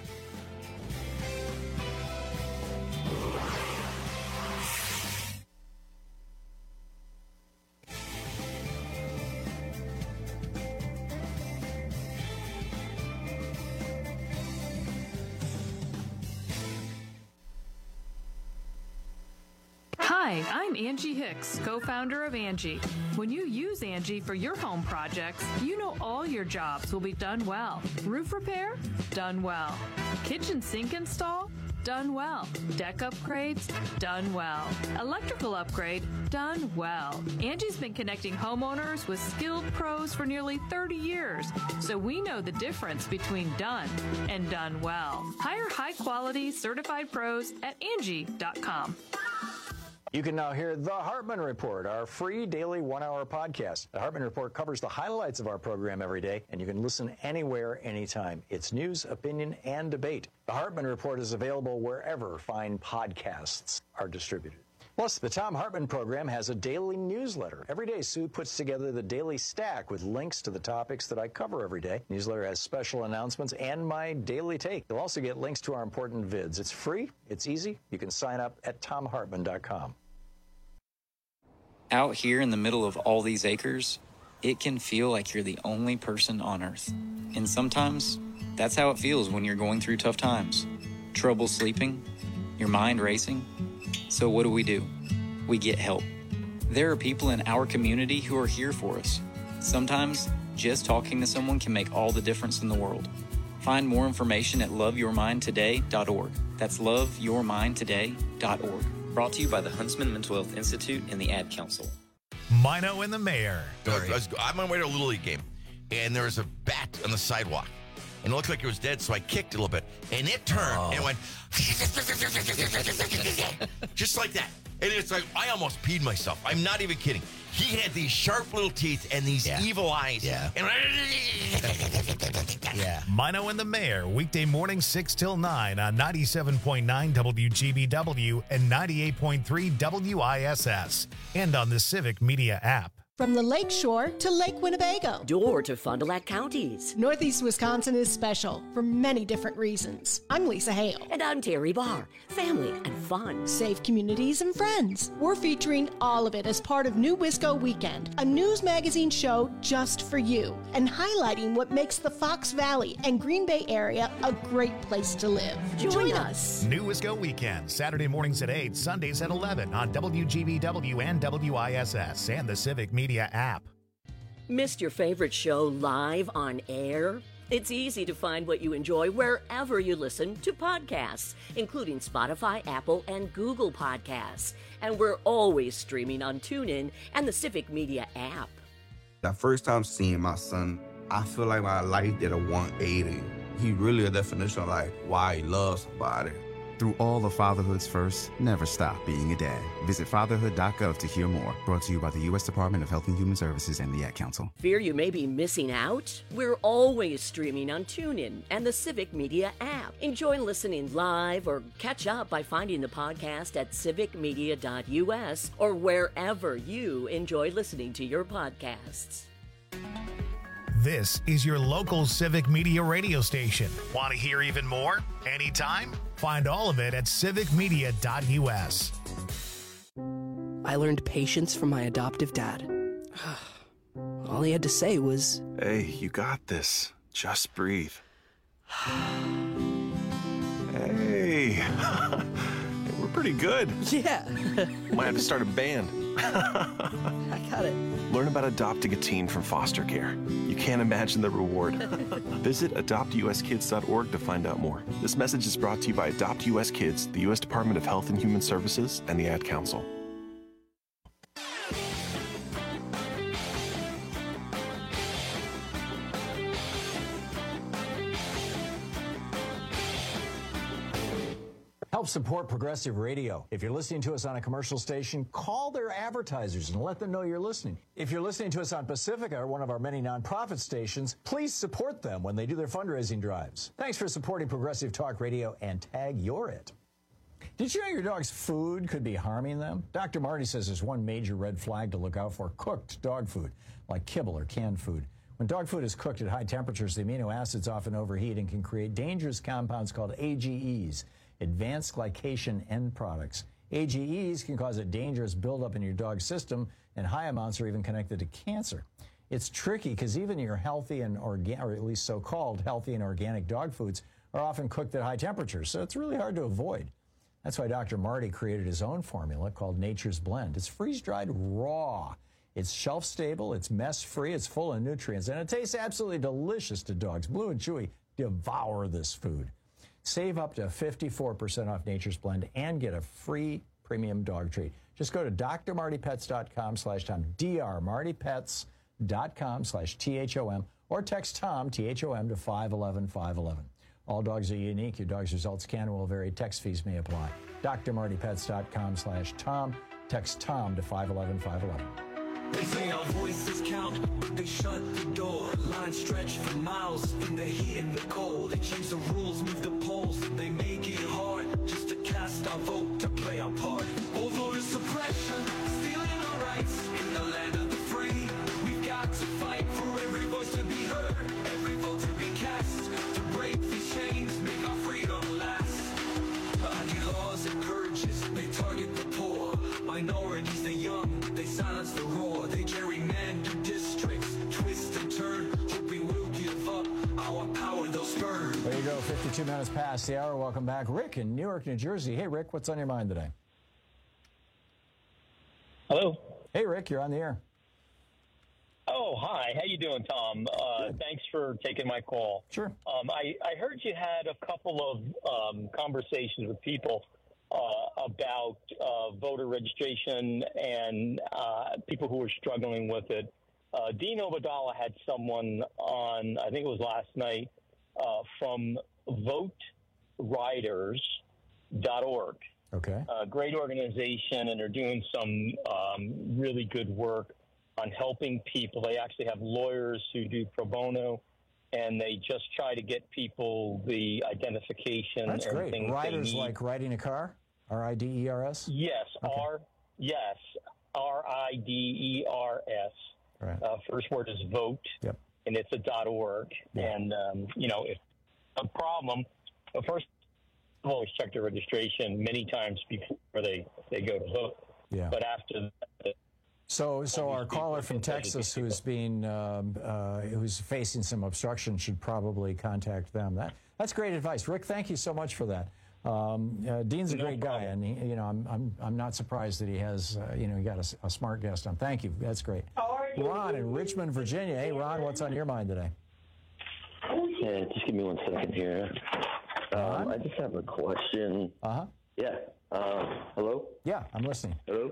Hi, I'm Angie Hicks, co-founder of Angie. When you use Angie for your home projects, you know all your jobs will be done well. Roof repair? Done well. Kitchen sink install? Done well. Deck upgrades? Done well. Electrical upgrade? Done well. Angie's been connecting homeowners with skilled pros for nearly thirty years, so we know the difference between done and done well. Hire high-quality certified pros at Angie dot com. You can now hear The Hartman Report, our free daily one-hour podcast. The Hartman Report covers the highlights of our program every day, and you can listen anywhere, anytime. It's news, opinion, and debate. The Hartman Report is available wherever fine podcasts are distributed. Plus, the Tom Hartman program has a daily newsletter. Every day, Sue puts together the daily stack with links to the topics that I cover every day. The newsletter has special announcements and my daily take. You'll also get links to our important vids. It's free. It's easy. You can sign up at tom hartman dot com. Out here in the middle of all these acres, it can feel like you're the only person on Earth. And sometimes, that's how it feels when you're going through tough times. Trouble sleeping, your mind racing. So what do we do? We get help. There are people in our community who are here for us. Sometimes, just talking to someone can make all the difference in the world. Find more information at love your mind today dot org. That's love your mind today dot org. Brought to you by the Huntsman Mental Health Institute and the Ad Council. Mino and the Mayor. I was, I was, I'm on my way to a Little League game, and there was a bat on the sidewalk. And it looked like it was dead, so I kicked it a little bit. And it turned oh. and went just like that. And it's like, I almost peed myself. I'm not even kidding. He had these sharp little teeth and these yeah. evil eyes. Yeah. And yeah. Mino and the Mayor, weekday morning six till nine on ninety-seven point nine W G B W and ninety-eight point three W I S S. And on the Civic Media app. From the Lake Shore to Lake Winnebago. Door to Fond du Lac counties. Northeast Wisconsin is special for many different reasons. I'm Lisa Hale. And I'm Terry Barr. Family and fun. Safe communities and friends. We're featuring all of it as part of New Wisco Weekend, a news magazine show just for you, and highlighting what makes the Fox Valley and Green Bay area a great place to live. Join, Join us. New Wisco Weekend, Saturday mornings at eight, Sundays at eleven on W G B W and W I S S and the Civic Media app. Missed your favorite show live on air? It's easy to find what you enjoy wherever you listen to podcasts, including Spotify, Apple, and Google Podcasts. And we're always streaming on TuneIn and the Civic Media app. The first time seeing my son, I feel like my life did a one eighty. He really a definition of like why he loves somebody. Through all the fatherhood's first, never stop being a dad. Visit fatherhood dot gov to hear more. Brought to you by the U S Department of Health and Human Services and the Ad Council. Fear you may be missing out? We're always streaming on TuneIn and the Civic Media app. Enjoy listening live or catch up by finding the podcast at civic media dot U S or wherever you enjoy listening to your podcasts. This is your local Civic Media radio station. Want to hear even more? Anytime? Find all of it at civic media dot U S. I learned patience from my adoptive dad. All he had to say was, "Hey, you got this. Just breathe." Hey, we're pretty good. Yeah. Might have to start a band. I got it. Learn about adopting a teen from foster care. You can't imagine the reward. Visit adopt U S kids dot org to find out more. This message is brought to you by Adopt U S Kids, the U S Department of Health and Human Services, and the Ad Council. Help support Progressive Radio. If you're listening to us on a commercial station, call their advertisers and let them know you're listening. If you're listening to us on Pacifica, or one of our many nonprofit stations, please support them when they do their fundraising drives. Thanks for supporting Progressive Talk Radio, and tag You're It. Did you know your dog's food could be harming them? Doctor Marty says there's one major red flag to look out for: cooked dog food, like kibble or canned food. When dog food is cooked at high temperatures, the amino acids often overheat and can create dangerous compounds called A G Es. Advanced glycation end products. A G Es can cause a dangerous buildup in your dog's system, and high amounts are even connected to cancer. It's tricky because even your healthy and organic, or at least so-called healthy and organic dog foods, are often cooked at high temperatures, so it's really hard to avoid. That's why Doctor Marty created his own formula called Nature's Blend. It's freeze-dried raw. It's shelf-stable, it's mess-free, it's full of nutrients, and it tastes absolutely delicious to dogs. Blue and Chewy devour this food. Save up to fifty-four percent off Nature's Blend and get a free premium dog treat. Just go to d r marty pets dot com slash Tom, d r marty pets dot com slash T H O M, or text Tom, T H O M, to five one one five one one. All dogs are unique. Your dog's results can and will vary. Text fees may apply. d r marty pets dot com slash Tom. Text Tom to five one one five one one. They say our voices count, but they shut the door. Lines stretch for miles in the heat and the cold. They change the rules, move the polls. They make it hard just to cast our vote, to play our part. All voter suppression, stealing our rights in the land of the free. We've got to fight for every voice to be heard, every vote to be cast, to break these chains, make our freedom last. Our laws and purges, they target the poor, minorities, the young, they silence the roar. They gerrymander districts, twist and turn, hoping we'll give up our power they'll spurn. There you go, fifty-two minutes past the hour. Welcome back. Rick in Newark, New Jersey. Hey, Rick, what's on your mind today? Hello. Hey, Rick, you're on the air. Oh, hi. How you doing, Tom? Uh, thanks for taking my call. Sure. Um, I, I heard you had a couple of um, conversations with people uh, about uh, voter registration and uh, people who were struggling with it. Uh, Dean Obeidallah had someone on, I think it was last night, uh, from vote riders dot org. Okay. A great organization, and they're doing some um, really good work on helping people. They actually have lawyers who do pro bono, and they just try to get people the identification. That's and great. things Riders they need. like riding a car? R I D E R S? Yes. Okay. R. Yes. R I D E R S. Right. Uh, first word is vote, yep. and it's a dot org. Yeah. And, um, you know, if a problem, well, first of all, check their registration many times before they, they go to vote. Yeah. But after that, So, so our caller from Texas who's being um, uh, who's facing some obstruction should probably contact them. That that's great advice, Rick. Thank you so much for that. Um, uh, Dean's a No great problem. guy, and he, you know I'm I'm I'm not surprised that he has uh, you know he got a, a smart guest on. Thank you. That's great. Ron in Richmond, Virginia. Hey, Ron, what's on your mind today? Yeah, just give me one second here. Um, I just have a question. Uh huh. Yeah. Um, hello. Yeah, I'm listening. Hello.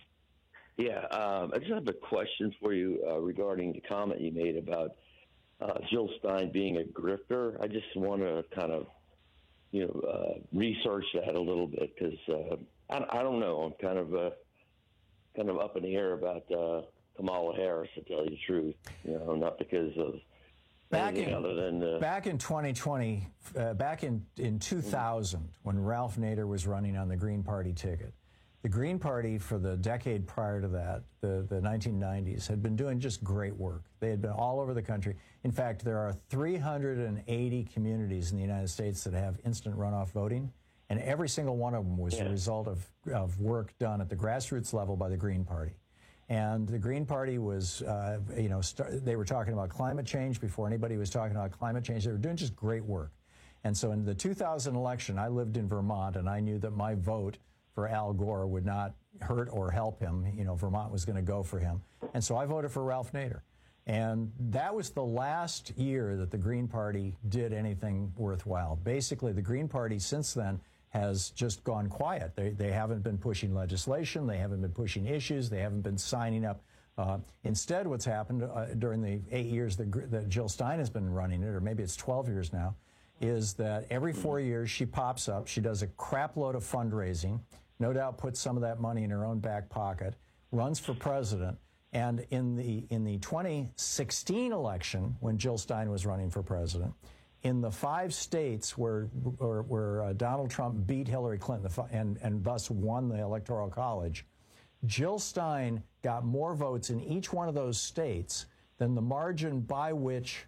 Yeah, um, I just have a question for you uh, regarding the comment you made about uh, Jill Stein being a grifter. I just want to kind of, you know, uh, research that a little bit because uh, I, I don't know. I'm kind of uh, kind of up in the air about uh, Kamala Harris, to tell you the truth. You know, not because of Back anything in, other than uh, back in twenty twenty, uh, back in, in two thousand, when Ralph Nader was running on the Green Party ticket, the Green Party for the decade prior to that, the, the nineteen nineties, had been doing just great work. They had been all over the country. In fact, there are three hundred eighty communities in the United States that have instant runoff voting, and every single one of them was Yeah. the result of, of work done at the grassroots level by the Green Party. And the Green Party was, uh, you know, start, they were talking about climate change before anybody was talking about climate change. They were doing just great work. And so in the two thousand election, I lived in Vermont, and I knew that my vote for Al Gore would not hurt or help him. You know, Vermont was going to go for him. And so I voted for Ralph Nader. And that was the last year that the Green Party did anything worthwhile. Basically, the Green Party since then has just gone quiet. They, they haven't been pushing legislation. They haven't been pushing issues. They haven't been signing up. Uh, instead, what's happened uh, during the eight years that, that Jill Stein has been running it, or maybe it's twelve years now, is that every four years she pops up, she does a crap load of fundraising, no doubt puts some of that money in her own back pocket, runs for president, and in the in the twenty sixteen election, when Jill Stein was running for president, in the five states where where, where uh, Donald Trump beat Hillary Clinton and, and thus won the Electoral College, Jill Stein got more votes in each one of those states than the margin by which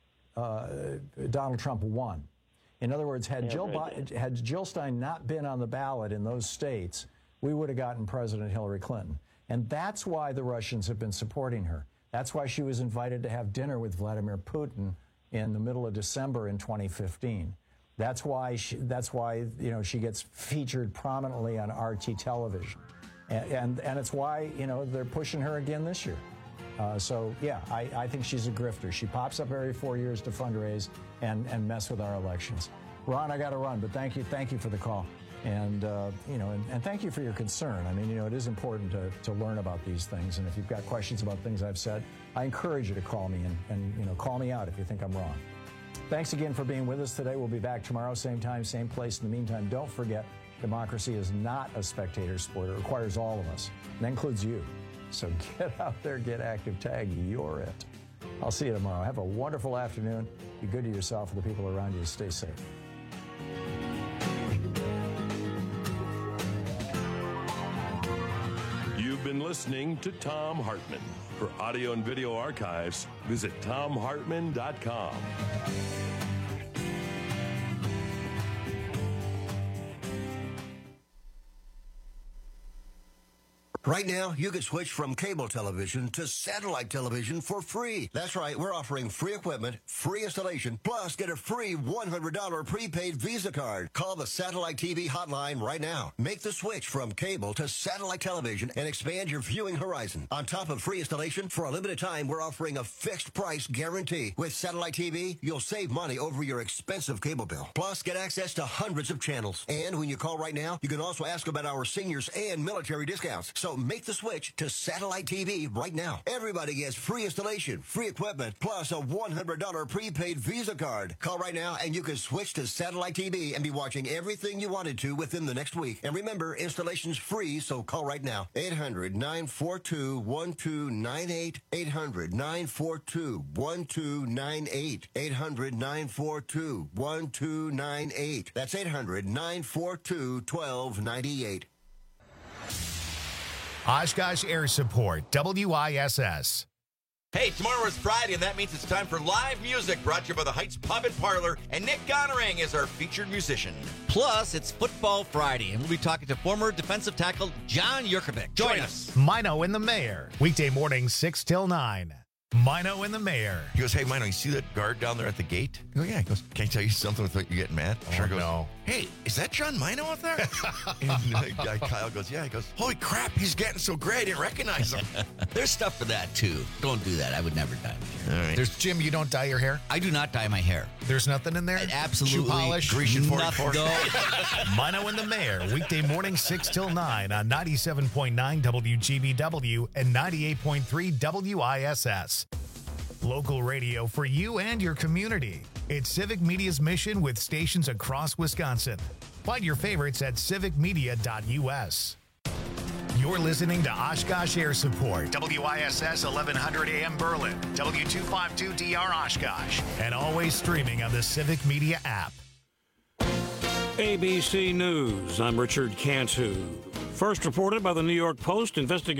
uh, Donald Trump won. In other words, had, Yeah, Jill, right. Bi- had Jill Stein not been on the ballot in those states, we would have gotten President Hillary Clinton. And that's why the Russians have been supporting her. That's why she was invited to have dinner with Vladimir Putin in the middle of December in twenty fifteen. That's why she, that's why you know she gets featured prominently on R T television, and and, and it's why you know they're pushing her again this year. Uh, so yeah, I, I think she's a grifter. She pops up every four years to fundraise and and mess with our elections. Ron, I got to run, but thank you thank you for the call, and uh, you know and, and thank you for your concern. I mean you know it is important to to learn about these things, and if you've got questions about things I've said, I encourage you to call me and, and you know call me out if you think I'm wrong. Thanks again for being with us today. We'll be back tomorrow, same time, same place. In the meantime, don't forget, democracy is not a spectator sport. It requires all of us. And that includes you. So get out there, get active, tag, you're it. I'll see you tomorrow. Have a wonderful afternoon. Be good to yourself and the people around you. Stay safe. You've been listening to Thom Hartmann. For audio and video archives, visit thom hartmann dot com. Right now, you can switch from cable television to satellite television for free. That's right, we're offering free equipment, free installation, plus get a free one hundred dollars prepaid Visa card. Call the Satellite T V hotline right now. Make the switch from cable to satellite television and expand your viewing horizon. On top of free installation, for a limited time, we're offering a fixed price guarantee. With Satellite T V, you'll save money over your expensive cable bill. Plus, get access to hundreds of channels. And when you call right now, you can also ask about our seniors and military discounts. So make the switch to Satellite T V right now. Everybody gets free installation, free equipment, plus a one hundred dollars prepaid Visa card. Call right now and you can switch to Satellite T V and be watching everything you wanted to within the next week. And remember, installation's free, so call right now. eight hundred, nine four two, one two nine eight. eight hundred, nine four two, one two nine eight. eight hundred, nine four two, one two nine eight. That's eight hundred, nine four two, one two nine eight. Oshkosh Air Support, W I S S. Hey, tomorrow is Friday, and that means it's time for live music brought to you by the Heights Pub and Parlor, and Nick Gonerang is our featured musician. Plus, it's Football Friday, and we'll be talking to former defensive tackle John Yurkovich. Join, Join us. us. Mino and the Mayor, weekday mornings six till nine. Mino and the Mayor. He goes, hey, Mino, you see that guard down there at the gate? I go, yeah. He goes, can I tell you something without you getting mad? Oh, sure goes, no. Hey, is that John Mino out there? And the guy Kyle goes, yeah. He goes, holy crap, he's getting so great, I didn't recognize him. There's stuff for that, too. Don't do that. I would never dye my hair. All right. There's Jim, you don't dye your hair? I do not dye my hair. There's nothing in there? Absolutely. Shoe polish? Grecian forty-four? No. Mino and the Mayor, weekday mornings six till nine on ninety-seven point nine W G B W and ninety-eight point three W I S S. Local radio for you and your community. It's Civic Media's mission with stations across Wisconsin. Find your favorites at civic media dot U S. You're listening to Oshkosh Air Support, W I S S eleven hundred A M Berlin, W two fifty-two D R Oshkosh, and always streaming on the Civic Media app. A B C News, I'm Richard Cantu. First reported by the New York Post, investigators